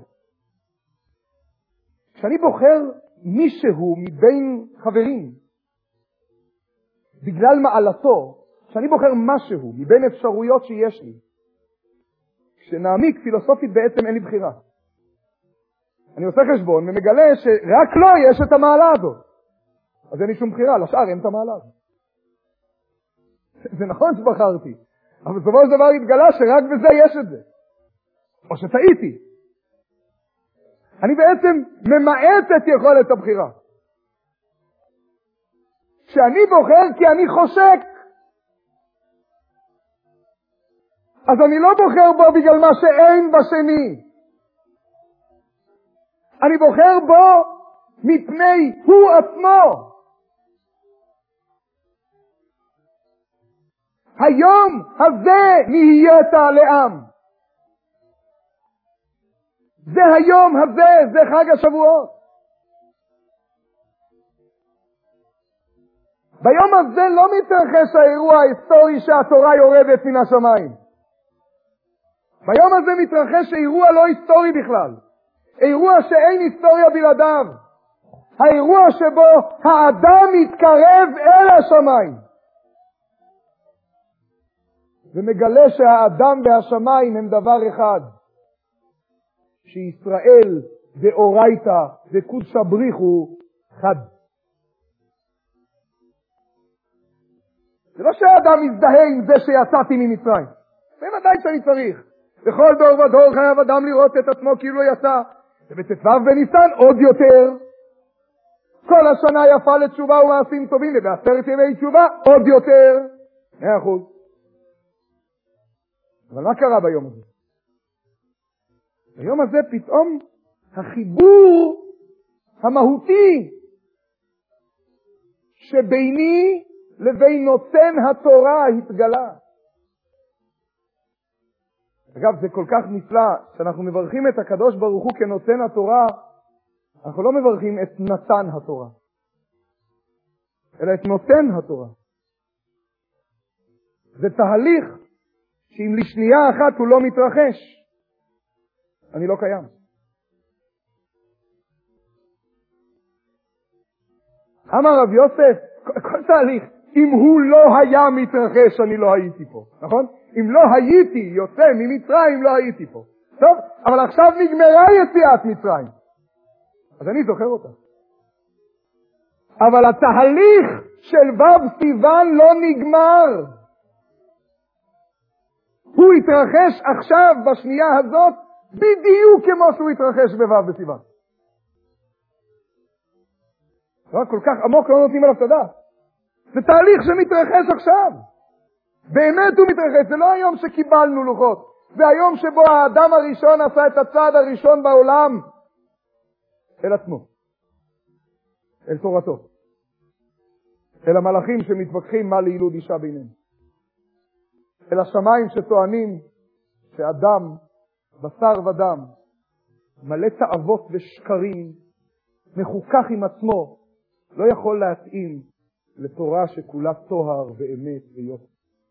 כשאני בוחר מישהו מבין חברים, בגלל מעלתו, כשאני בוחר משהו מבין אפשרויות שיש לי, כשנעמיק פילוסופית בעצם אין לי בחירה. אני עושה חשבון ומגלה שרק לא יש את המעלה הזאת. אז אין לי שום בחירה, לשאר אין את המעלה הזאת. זה נכון שבחרתי, אבל בסופו של דבר התגלה שרק בזה יש את זה. או שטעיתי. אני בעצם ממעט את יכולת הבחירה. כשאני בוחר כי אני חושק, אז אני לא בוחר בו בגלל מה שאין בשני. אני בוחר בו מפני הוא עצמו. היום הזה נהיית לעם. זה היום הזה, זה חג השבועות. ביום הזה לא מתרחש האירוע ההיסטורי שהתורה יורדת מן השמיים. ביום הזה מתרחש אירוע לא היסטורי בכלל. אירוע שאין היסטוריה בלעדיו. האירוע שבו האדם מתקרב אל השמיים. ומגלה שהאדם והשמיים הם דבר אחד. שישראל ואורייתא וקודשא בריחו חד. זה לא שהאדם מזדהה עם זה שיצאתי ממצרים. בוודאי שאני צריך. בכל דור ודור חייב אדם לראות את עצמו כאילו יצא. ובט"ו בניסן עוד יותר. כל השנה יפה לתשובה ומעשים טובים, ובעשרת ימי תשובה עוד יותר. מאה אחוז. אבל מה קרה ביום הזה? ביום הזה פתאום החיבור המהותי שביני לבין נותן התורה התגלה. אגב, זה כל כך נפלא שאנחנו מברכים את הקדוש ברוך הוא כנותן התורה, אנחנו לא מברכים את נתן התורה, אלא את נותן התורה. זה תהליך שאם לשנייה אחת הוא לא מתרחש, אני לא קיים. אמר רב יוסף, כל תהליך, אם הוא לא היה מתרחש, אני לא הייתי פה, נכון? אם לא הייתי יוצא ממצרים, לא הייתי פה. טוב, אבל עכשיו נגמרה יציאת מצרים. אז אני זוכר אותה. אבל התהליך של ו' סיוון לא נגמר. הוא התרחש עכשיו בשנייה הזאת, בדיוק כמו שהוא התרחש בו' בסיוון. לא, כל כך עמוק לא נותנים עליו את הדעת. זה תהליך שמתרחש עכשיו. באמת הוא מתרחש. זה לא היום שקיבלנו לוחות. זה היום שבו האדם הראשון עשה את הצעד הראשון בעולם אל עצמו. אל תורתו. אל המלאכים שמתווכחים מה לילוד אישה ביניהם. אל השמיים שטוענים שאדם בשר ודם מלא תאוות ושקרים מחוכך עם עצמו לא יכול להתאים לתורה שכולה טוהר ואמת ויופי.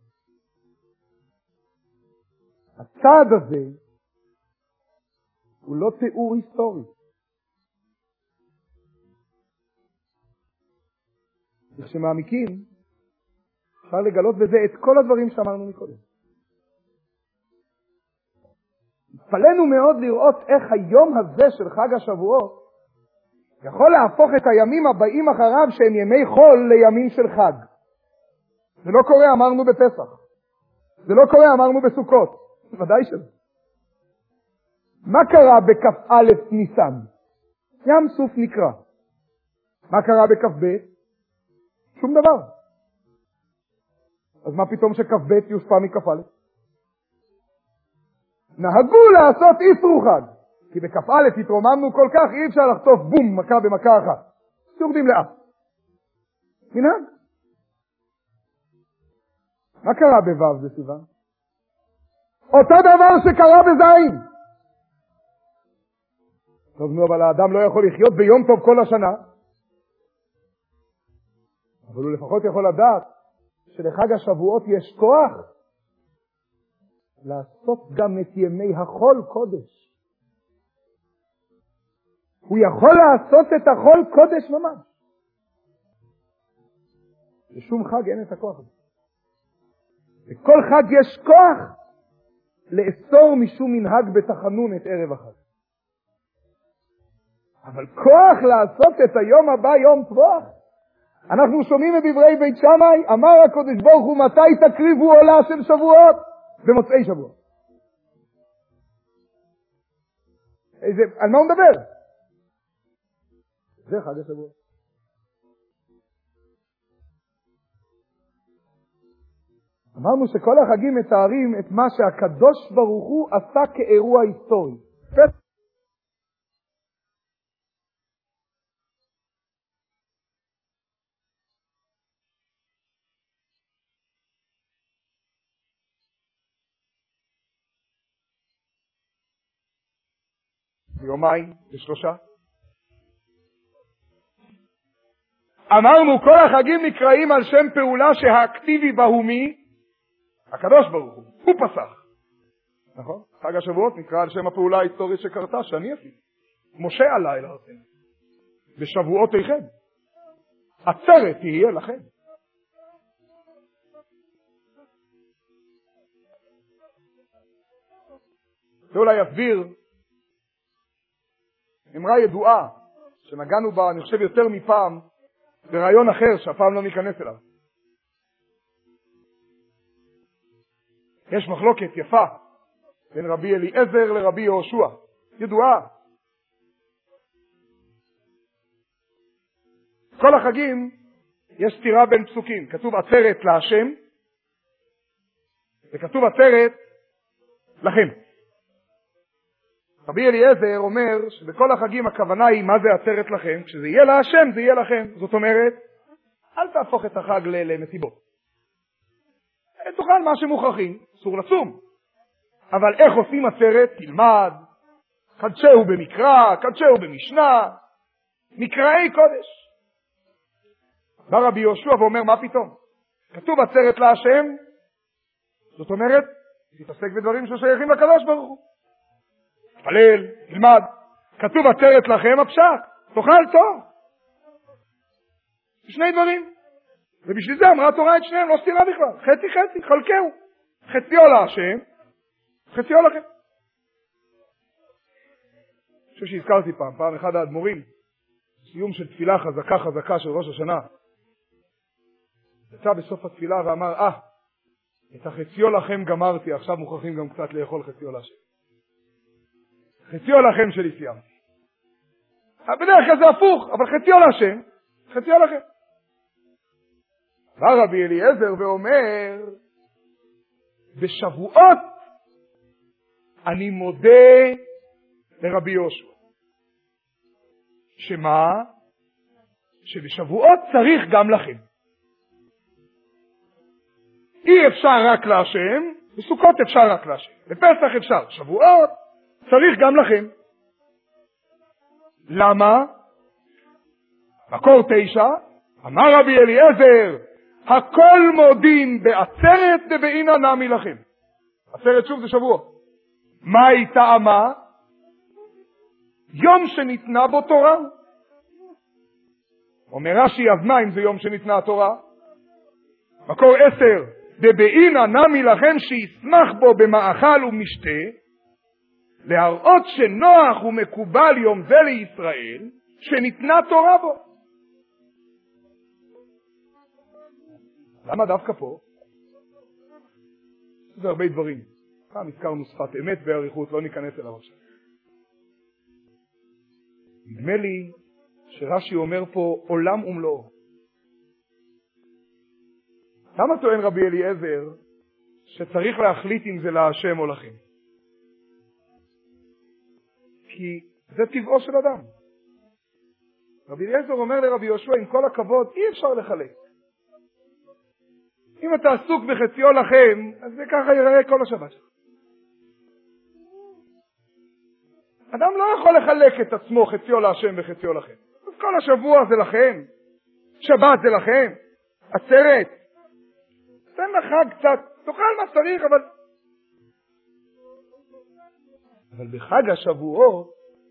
הצעד הזה הוא לא תיאור היסטורי. וכשמעמיקים אפשר לגלות בזה את כל הדברים שאמרנו מקודם. התפלאנו מאוד לראות איך היום הזה של חג השבועות יכול להפוך את הימים הבאים אחריו שהם ימי חול לימים של חג. זה לא קורה, אמרנו בפסח. זה לא קורה, אמרנו בסוכות. ודאי שזה. מה קרה בכף א' ניסן? ים סוף נקרא. מה קרה בכף ב'? שום דבר. אז מה פתאום שכף ב' יושפע מכף א'? נהגו לעשות איסרו חג. כי בכף א' התרוממנו כל כך, אי אפשר לחטוף בום, מכה במכה אחת. יורדים לאט. מנהג. מה קרה בו' בסיוון? אותו דבר שקרה בזין. טוב, נו, אבל האדם לא יכול לחיות ביום טוב כל השנה. אבל הוא לפחות יכול לדעת שלחג השבועות יש כוח. לעשות גם את ימי החול קודש. הוא יכול לעשות את החול קודש ממש. לשום חג אין את הכוח הזה. לכל חג יש כוח לאסור משום מנהג בתחנון את ערב החג. אבל כוח לעשות את היום הבא יום טבוח? אנחנו שומעים את דברי בית שמאי, אמר הקדוש ברוך הוא, מתי תקריבו עולה של שבועות? במוצאי שבועות. איזה, על מה הוא מדבר? זה חג השבועות. אמרנו שכל החגים מתארים את מה שהקדוש ברוך הוא עשה כאירוע היסטורי. יומיים ושלושה. אמרנו כל החגים נקראים על שם פעולה שהאקטיבי בה הוא מי? הקדוש ברוך הוא, הוא פסח. נכון? חג השבועות נקרא על שם הפעולה ההיסטורית שקרתה, שאני עשיתי. משה עלה אל הר סיני. בשבועותיכם. עצרת תהיה לכם. זה אולי יסביר אמרה ידועה שנגענו בה, אני חושב יותר מפעם, ברעיון אחר שהפעם לא ניכנס אליו. יש מחלוקת יפה בין רבי אליעזר לרבי יהושע, ידועה. כל החגים יש סתירה בין פסוקים, כתוב עצרת להשם וכתוב עצרת לכם. רבי אליעזר אומר שבכל החגים הכוונה היא מה זה עצרת לכם, כשזה יהיה להשם זה יהיה לכם. זאת אומרת, אל תהפוך את החג למסיבות. תאכל מה שמוכרחים, אסור לצום. אבל איך עושים עצרת? תלמד, קדשהו במקרא, קדשהו במשנה, מקראי קודש. בא רבי יהושע ואומר, מה פתאום? כתוב עצרת להשם, זאת אומרת, תתעסק בדברים ששייכים לקדוש ברוך הוא. תפלל, תלמד, כתוב עצרת לכם, הפשט, תאכל טוב. שני דברים. ובשביל זה אמרה התורה את שניהם, לא סתירה בכלל. חצי חצי, חלקהו. חציו להשם, חציו לכם. אני חושב שהזכרתי פעם, פעם אחד האדמו"רים, סיום של תפילה חזקה חזקה של ראש השנה, יצא בסוף התפילה ואמר, אה, את החציו לכם גמרתי, עכשיו מוכרחים גם קצת לאכול חציו להשם. חציו לכם שלי סיימתי. בדרך כלל זה הפוך, אבל חציו להשם, חציו לכם. בא רבי אליעזר ואומר, בשבועות אני מודה לרבי יהושע. שמה? שבשבועות צריך גם לכם. אי אפשר רק להשם, בסוכות אפשר רק להשם. בפסח אפשר, שבועות צריך גם לכם. למה? מקור תשע, אמר רבי אליעזר, הכל מודים בעצרת דבעינא נמי לכם. עצרת שוב זה שבוע. מה היא טעמה? יום שניתנה בו תורה. אומר רש"י, אז מה אם זה יום שניתנה התורה? מקור עשר, דבעינא נמי לכם שישמח בו במאכל ומשתה, להראות שנוח ומקובל יום זה לישראל, שניתנה תורה בו. למה דווקא פה? זה הרבה דברים. פעם הזכרנו שפת אמת בעריכות, לא ניכנס אליו עכשיו. נדמה לי שרש"י אומר פה עולם ומלואו. למה טוען רבי אליעזר שצריך להחליט אם זה להשם או לכם? כי זה טבעו של אדם. רבי אליעזר אומר לרבי יהושע, עם כל הכבוד, אי אפשר לחלק. אם אתה עסוק בחציו לכם, אז זה ככה ייראה כל השבת. אדם לא יכול לחלק את עצמו חציו להשם וחציו לכם. אז כל השבוע זה לכם, שבת זה לכם, עצרת. תן לך קצת, תאכל מה צריך, אבל אבל בחג השבועות,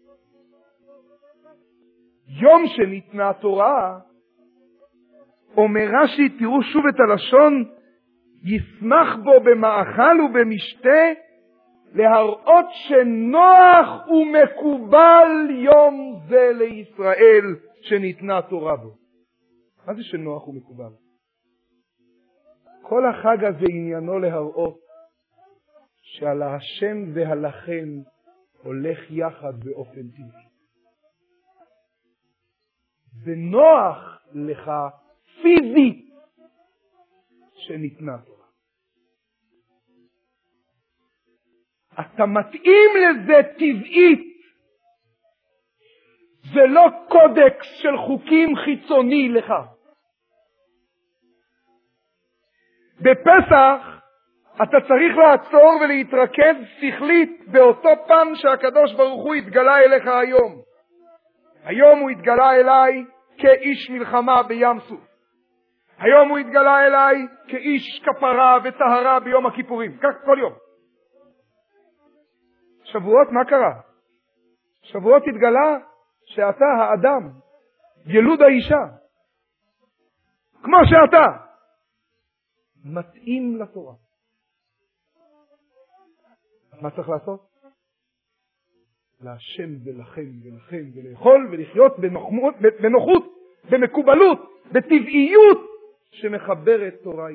יום שניתנה התורה, אומר רש"י, תראו שוב את הלשון, ישמח בו במאכל ובמשתה, להראות שנוח ומקובל יום זה לישראל שניתנה תורה בו. מה זה שנוח ומקובל? כל החג הזה עניינו להראות שעל השם והלכם הולך יחד באופן טבעי. ונוח לך פיזית שניתנה תורה. אתה מתאים לזה טבעית. זה לא קודקס של חוקים חיצוני לך. בפסח אתה צריך לעצור ולהתרכז שכלית באותו פן שהקדוש ברוך הוא התגלה אליך היום. היום הוא התגלה אליי כאיש מלחמה בים סוף. היום הוא התגלה אליי כאיש כפרה וטהרה ביום הכיפורים. כך כל יום. שבועות מה קרה? שבועות התגלה שאתה האדם, ילוד האישה, כמו שאתה, מתאים לתורה. מה צריך לעשות? להשם ולכם ולכם ולאכול ולחיות בנוחמות, בנוחות, במקובלות, בטבעיות שמחברת תורה.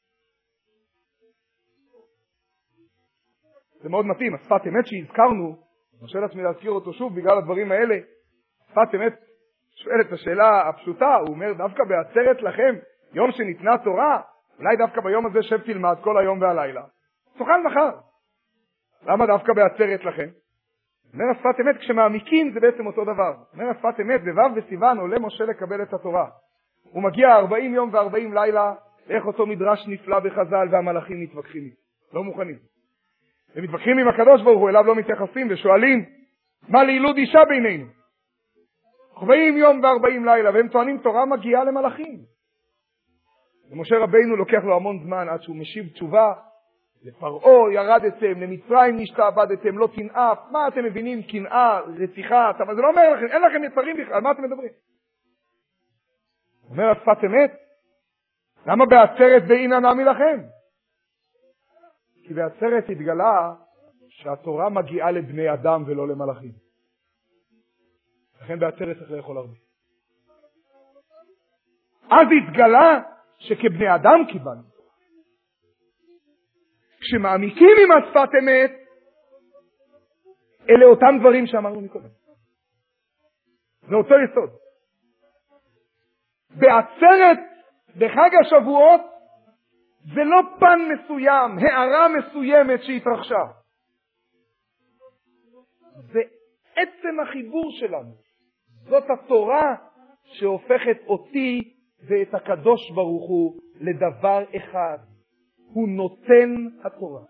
זה מאוד מתאים. השפת אמת שהזכרנו, נרשה לעצמי להזכיר אותו שוב בגלל הדברים האלה. שפת אמת שואל את השאלה הפשוטה, הוא אומר דווקא בעצרת לכם, יום שניתנה תורה, אולי דווקא ביום הזה שב תלמד כל היום והלילה. תאכל מחר. למה דווקא בעצרת לכם? אומר השפת אמת, כשמעמיקים זה בעצם אותו דבר. אומר השפת אמת, בו' בסיוון עולה משה לקבל את התורה. הוא מגיע ארבעים יום וארבעים לילה, איך אותו מדרש נפלא בחז"ל והמלאכים מתווכחים. לא מוכנים. הם מתווכחים עם הקדוש ברוך הוא, אליו לא מתייחסים ושואלים, מה לילוד אישה בינינו? ארבעים יום וארבעים לילה, והם טוענים תורה מגיעה למלאכים. ומשה רבינו לוקח לו המון זמן עד שהוא משיב תשובה, לפרעה ירדתם, למצרים נשתעבדתם, לא תנאף, מה אתם מבינים? קנאה, רציחה, אבל זה לא אומר לכם, אין לכם יצרים בכלל, על מה אתם מדברים? אומר השפת אמת, למה בעצרת ואינה נמי לכם? כי בעצרת התגלה שהתורה מגיעה לבני אדם ולא למלאכים. לכן בעצרת צריך לאכול הרבה. אז התגלה שכבני אדם קיבלנו. כשמעמיקים עם השפת אמת, אלה אותם דברים שאמרנו מקודם. זה אותו יסוד. בעצרת, בחג השבועות, זה לא פן מסוים, הערה מסוימת שהתרחשה. זה עצם החיבור שלנו. זאת התורה שהופכת אותי ואת הקדוש ברוך הוא לדבר אחד. הוא נותן התורה.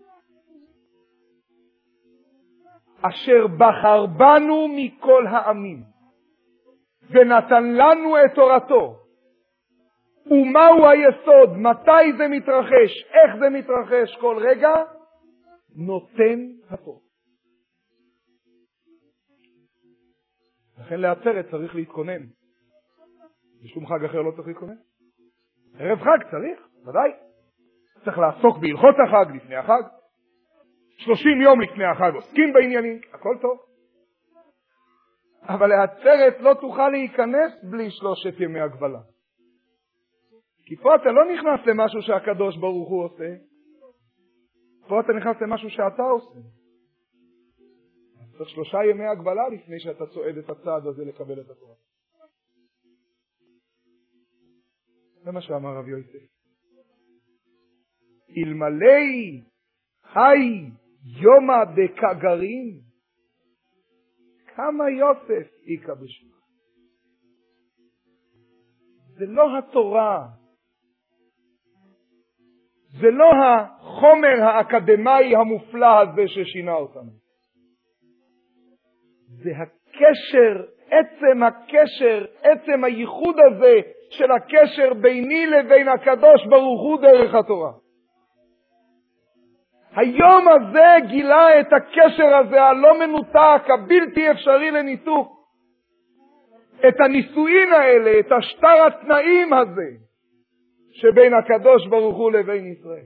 אשר בחר בנו מכל העמים ונתן לנו את תורתו. ומהו היסוד? מתי זה מתרחש? איך זה מתרחש? כל רגע נותן התורה. לכן לעצרת צריך להתכונן. בשום חג אחר לא צריך להתכונן. ערב חג צריך, ודאי. צריך לעסוק בהלכות החג לפני החג. שלושים יום לפני החג עוסקים בעניינים, הכל טוב. אבל לעצרת לא תוכל להיכנס בלי שלושת ימי הגבלה. כי פה אתה לא נכנס למשהו שהקדוש ברוך הוא עושה. פה אתה נכנס למשהו שאתה עושה. צריך שלושה ימי הגבלה לפני שאתה צועד את הצעד הזה לקבל את התורה. זה מה שאמר רב יוסף. אלמלא היי יומא דקגרים, כמה יוסף איקה בשביל. זה לא התורה, זה לא החומר האקדמי המופלא הזה ששינה אותנו. זה הקשר, עצם הקשר, עצם הייחוד הזה של הקשר ביני לבין הקדוש ברוך הוא דרך התורה. היום הזה גילה את הקשר הזה הלא מנותק, הבלתי אפשרי לניתוק. את הנישואין האלה, את השטר התנאים הזה, שבין הקדוש ברוך הוא לבין ישראל.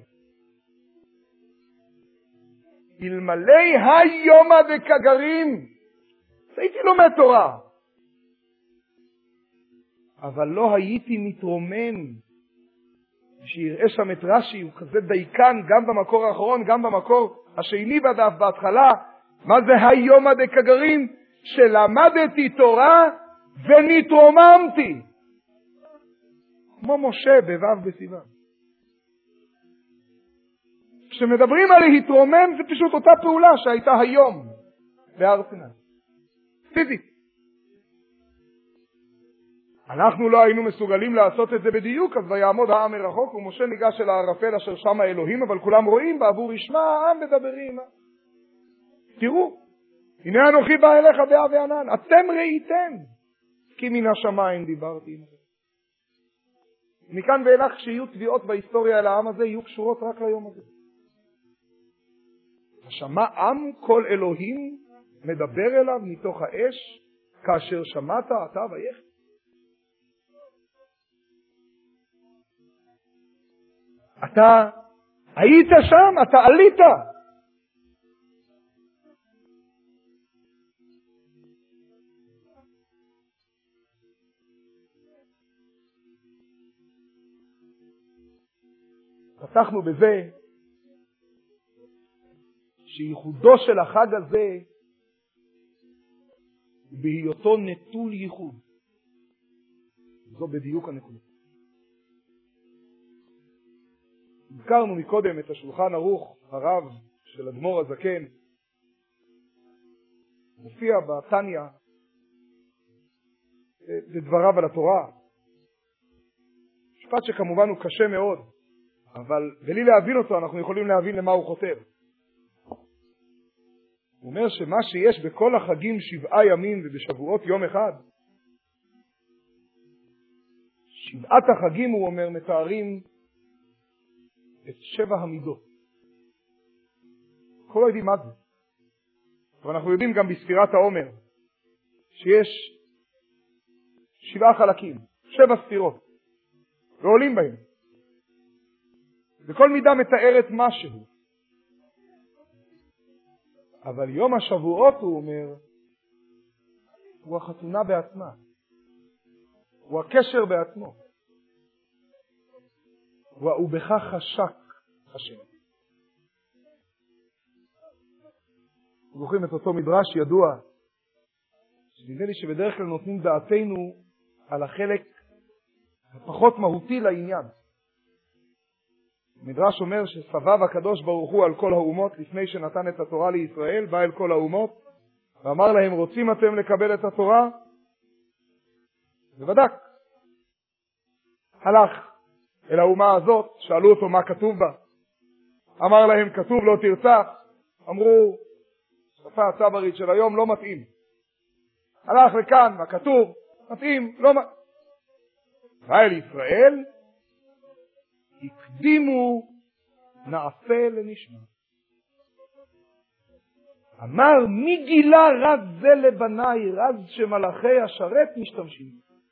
אלמלא היומא דקגרים, הייתי לומד תורה. אבל לא הייתי מתרומם, שיראה שם את רש"י, הוא כזה דייקן, גם במקור האחרון, גם במקור השני בדף, בהתחלה, מה זה היומא דקגרים? שלמדתי תורה ונתרוממתי. כמו משה בו' בסיוון. כשמדברים על להתרומם, זה פשוט אותה פעולה שהייתה היום בהר סיני. פיזית. אנחנו לא היינו מסוגלים לעשות את זה בדיוק, אז ויעמוד העם מרחוק, ומשה ניגש אל הערפל אשר שם האלוהים, אבל כולם רואים בעבור ישמע העם מדברים. תראו, הנה אנוכי בא אליך באה וענן, אתם ראיתם, כי מן השמיים דיברתי. מכאן ואילך כשיהיו תביעות בהיסטוריה על העם הזה, יהיו קשורות רק ליום הזה. שמע עם כל אלוהים מדבר אליו מתוך האש, כאשר שמעת אתה ויך. אתה היית שם, אתה עלית. פתחנו בזה שייחודו של החג הזה בהיותו נטול ייחוד. זו בדיוק הנקודה. הזכרנו מקודם את השולחן ערוך הרב של אדמו"ר הזקן, מופיע בתניא בדבריו על התורה, משפט שכמובן הוא קשה מאוד, אבל בלי להבין אותו אנחנו יכולים להבין למה הוא חותר. הוא אומר שמה שיש בכל החגים שבעה ימים ובשבועות יום אחד, שבעת החגים, הוא אומר, מתארים את שבע המידות. אנחנו לא יודעים מה זה, אבל אנחנו יודעים גם בספירת העומר שיש שבעה חלקים, שבע ספירות, ועולים בהם. וכל מידה מתארת משהו. אבל יום השבועות, הוא אומר, הוא החתונה בעצמה. הוא הקשר בעצמו. הוא בכך חשק השם. זוכרים את אותו מדרש ידוע, שנראה לי שבדרך כלל נותנים דעתנו על החלק הפחות מהותי לעניין. המדרש אומר שסבב הקדוש ברוך הוא על כל האומות לפני שנתן את התורה לישראל, בא אל כל האומות ואמר להם, רוצים אתם לקבל את התורה? ובדק. הלך אל האומה הזאת, שאלו אותו מה כתוב בה. אמר להם, כתוב לא תרצח. אמרו, שפה הצברית של היום לא מתאים. הלך לכאן, מה כתוב? מתאים, לא מתאים. בא אל ישראל, הקדימו נעשה לנשמע. אמר, מי גילה רז זה לבניי, רז שמלאכי השרת משתמשים.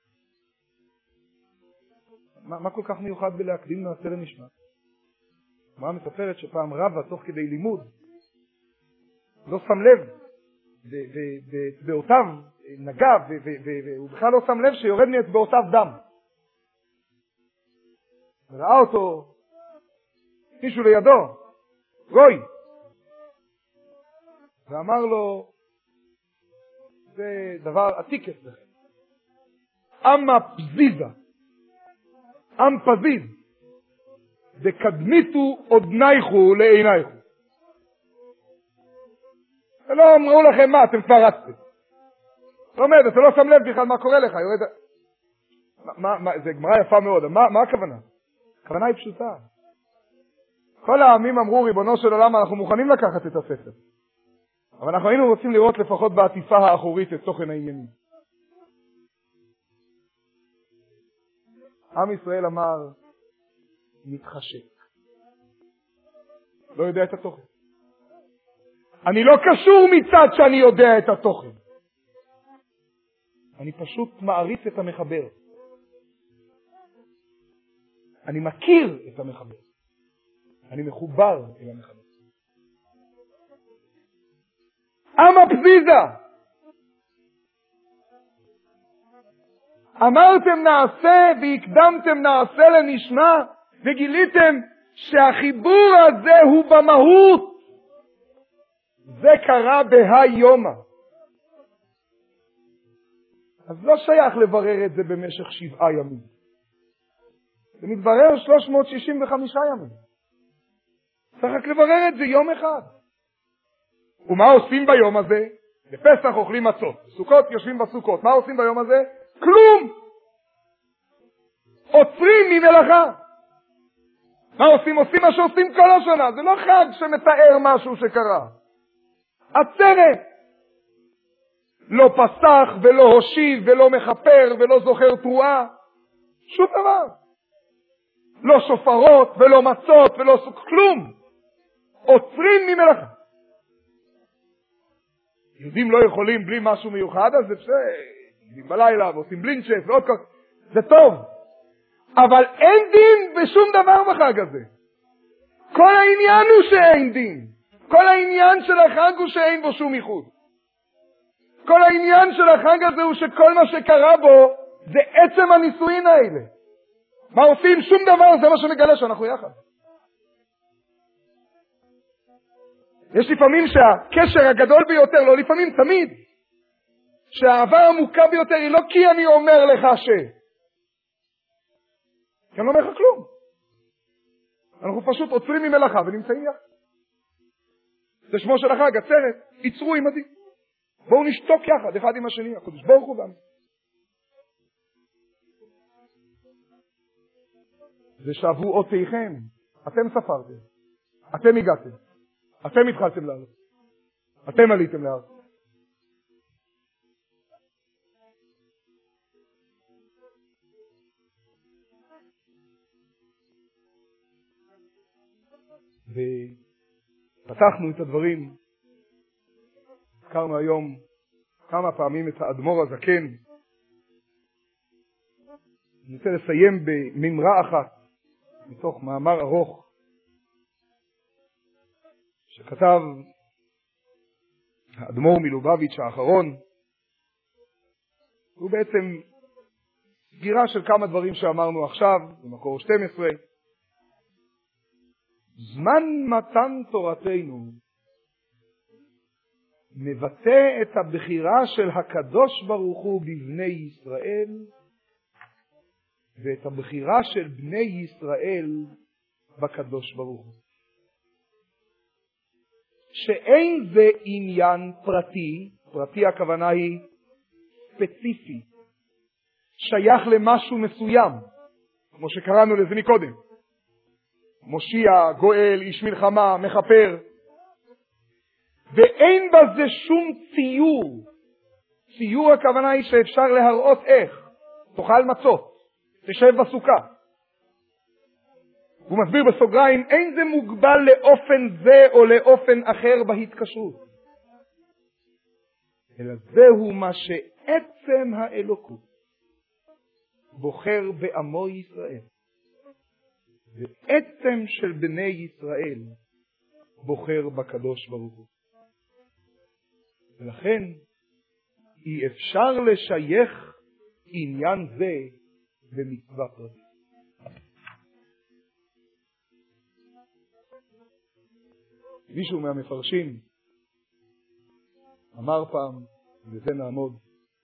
מה, מה כל כך מיוחד בלהקדים נעשה לנשמע? מה מספרת שפעם רבה תוך כדי לימוד לא שם לב באצבעותיו נגע, והוא בכלל לא שם לב שיורד מאצבעותיו דם. ראה אותו מישהו לידו, גוי, ואמר לו, זה דבר עתיק אצלכם. אמה פזיזה, עם פזיז, דקדמיתו עודנייכו לעינייכו. ולא אמרו לכם מה, אתם כבר רצתם. לא עומד, אתה לא שם לב בכלל מה קורה לך. יורד... מה, מה, זה גמרא יפה מאוד, מה, מה הכוונה? הכוונה היא פשוטה. כל העמים אמרו, ריבונו של עולם, אנחנו מוכנים לקחת את הספר. אבל אנחנו היינו רוצים לראות לפחות בעטיפה האחורית את תוכן העניינים. עם ישראל אמר, מתחשק. לא יודע את התוכן. אני לא קשור מצד שאני יודע את התוכן. אני פשוט מעריץ את המחבר. אני מכיר את המחבר. אני מחובר אל המחבר. אמה פזיזה. אמרתם נעשה והקדמתם נעשה לנשמע, וגיליתם שהחיבור הזה הוא במהות. זה קרה בהיומה. אז לא שייך לברר את זה במשך שבעה ימים. זה מתברר שלוש מאות שישים וחמישה ימים. צריך רק לברר את זה יום אחד. ומה עושים ביום הזה? בפסח אוכלים מצות, בסוכות יושבים בסוכות. מה עושים ביום הזה? כלום! עוצרים ממלאכה. מה עושים? עושים מה שעושים כל השנה. זה לא חג שמתאר משהו שקרה. עצרת. לא פסח ולא הושיב ולא מחפר ולא זוכר תרועה. שום דבר. לא שופרות ולא מצות ולא סוכות. כלום. עוצרים ממלאכה. יהודים לא יכולים בלי משהו מיוחד, אז זה בסדר. בלילה ועושים בלינצ'ס ועוד כך. זה טוב. אבל אין דין בשום דבר בחג הזה. כל העניין הוא שאין דין. כל העניין של החג הוא שאין בו שום ייחוד. כל העניין של החג הזה הוא שכל מה שקרה בו זה עצם הנישואין האלה. מה עושים? שום דבר, זה מה שמגלה שאנחנו יחד. יש לפעמים שהקשר הגדול ביותר, לא לפעמים, תמיד, שהאהבה העמוקה ביותר היא לא כי אני אומר לך ש... כי אני לא אומר לך כלום. אנחנו פשוט עוצרים ממלאכה ונמצאים יחד. זה שמו של החג, עצרת, ייצרו עמדי. בואו נשתוק יחד, אחד עם השני, הקדוש ברוך הוא בנו. זה שבועותיכם, אתם ספרתם, אתם הגעתם, אתם התחלתם לעלות, אתם עליתם לארץ. ופתחנו את הדברים, הזכרנו היום כמה פעמים את האדמו"ר הזקן. אני רוצה לסיים בממרה אחת מתוך מאמר ארוך שכתב האדמו"ר מלובביץ' האחרון. הוא בעצם סגירה של כמה דברים שאמרנו עכשיו במקור שתים עשרה. זמן מתן תורתנו מבטא את הבחירה של הקדוש ברוך הוא בבני ישראל ואת הבחירה של בני ישראל בקדוש ברוך הוא. שאין זה עניין פרטי, פרטי הכוונה היא ספציפי, שייך למשהו מסוים, כמו שקראנו לזה מקודם. מושיע, גואל, איש מלחמה, מחפר. ואין בזה שום ציור. ציור הכוונה היא שאפשר להראות איך. תאכל מצות, תשב בסוכה. הוא מסביר בסוגריים, אין זה מוגבל לאופן זה או לאופן אחר בהתקשרות. אלא זהו מה שעצם האלוקות בוחר בעמו ישראל. ועצם של בני ישראל בוחר בקדוש ברוך הוא. ולכן אי אפשר לשייך עניין זה במצווה פרטית. מישהו מהמפרשים אמר פעם, וזה נעמוד,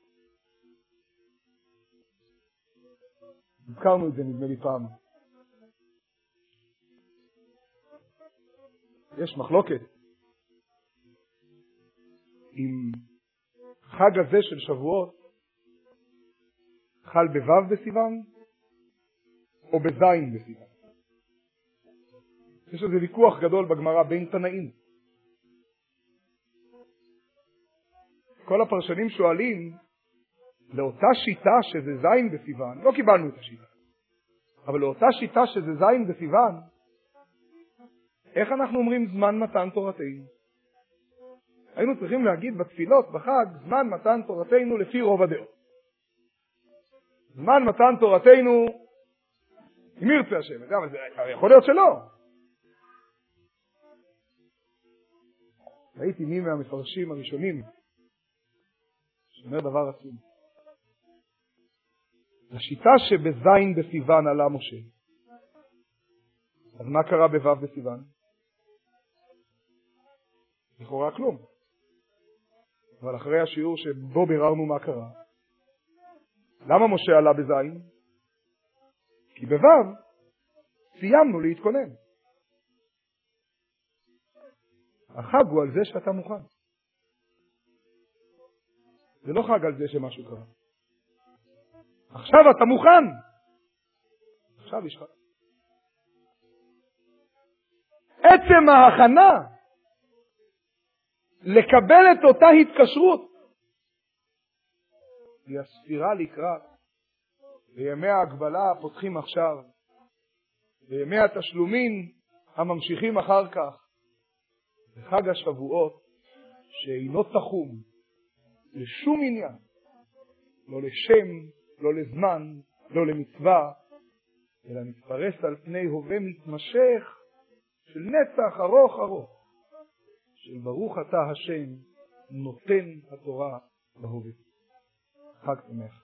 הזכרנו את זה נדמה לי פעם, יש מחלוקת אם חג הזה של שבועות חל בו' בסיוון או בזין בסיוון. יש איזה ויכוח גדול בגמרא בין תנאים. כל הפרשנים שואלים, לאותה שיטה שזה זין בסיוון, לא קיבלנו את השיטה, אבל לאותה שיטה שזה זין בסיוון, איך אנחנו אומרים זמן מתן תורתנו? היינו צריכים להגיד בתפילות בחג, זמן מתן תורתנו לפי רוב הדעות. זמן מתן תורתנו, אם ירצה השם, אבל זה יכול להיות שלא. ראיתי מי מהמפרשים הראשונים שאומר דבר עצום. השיטה שבזין בסיוון עלה משה. אז מה קרה בו' בסיוון? לכאורה כלום. אבל אחרי השיעור שבו ביררנו מה קרה, למה משה עלה בזין? כי בו' סיימנו להתכונן. החג הוא על זה שאתה מוכן. זה לא חג על זה שמשהו קרה. עכשיו אתה מוכן. עכשיו יש חג. עצם ההכנה לקבל את אותה התקשרות היא הספירה לקראת. בימי ההגבלה פותחים עכשיו, בימי התשלומים הממשיכים אחר כך, בחג השבועות שאינו תחום לשום עניין, לא לשם, לא לזמן, לא למצווה, אלא מתפרס על פני הווה מתמשך של נצח ארוך ארוך, של ברוך אתה השם נותן התורה בהווה. חג שמח.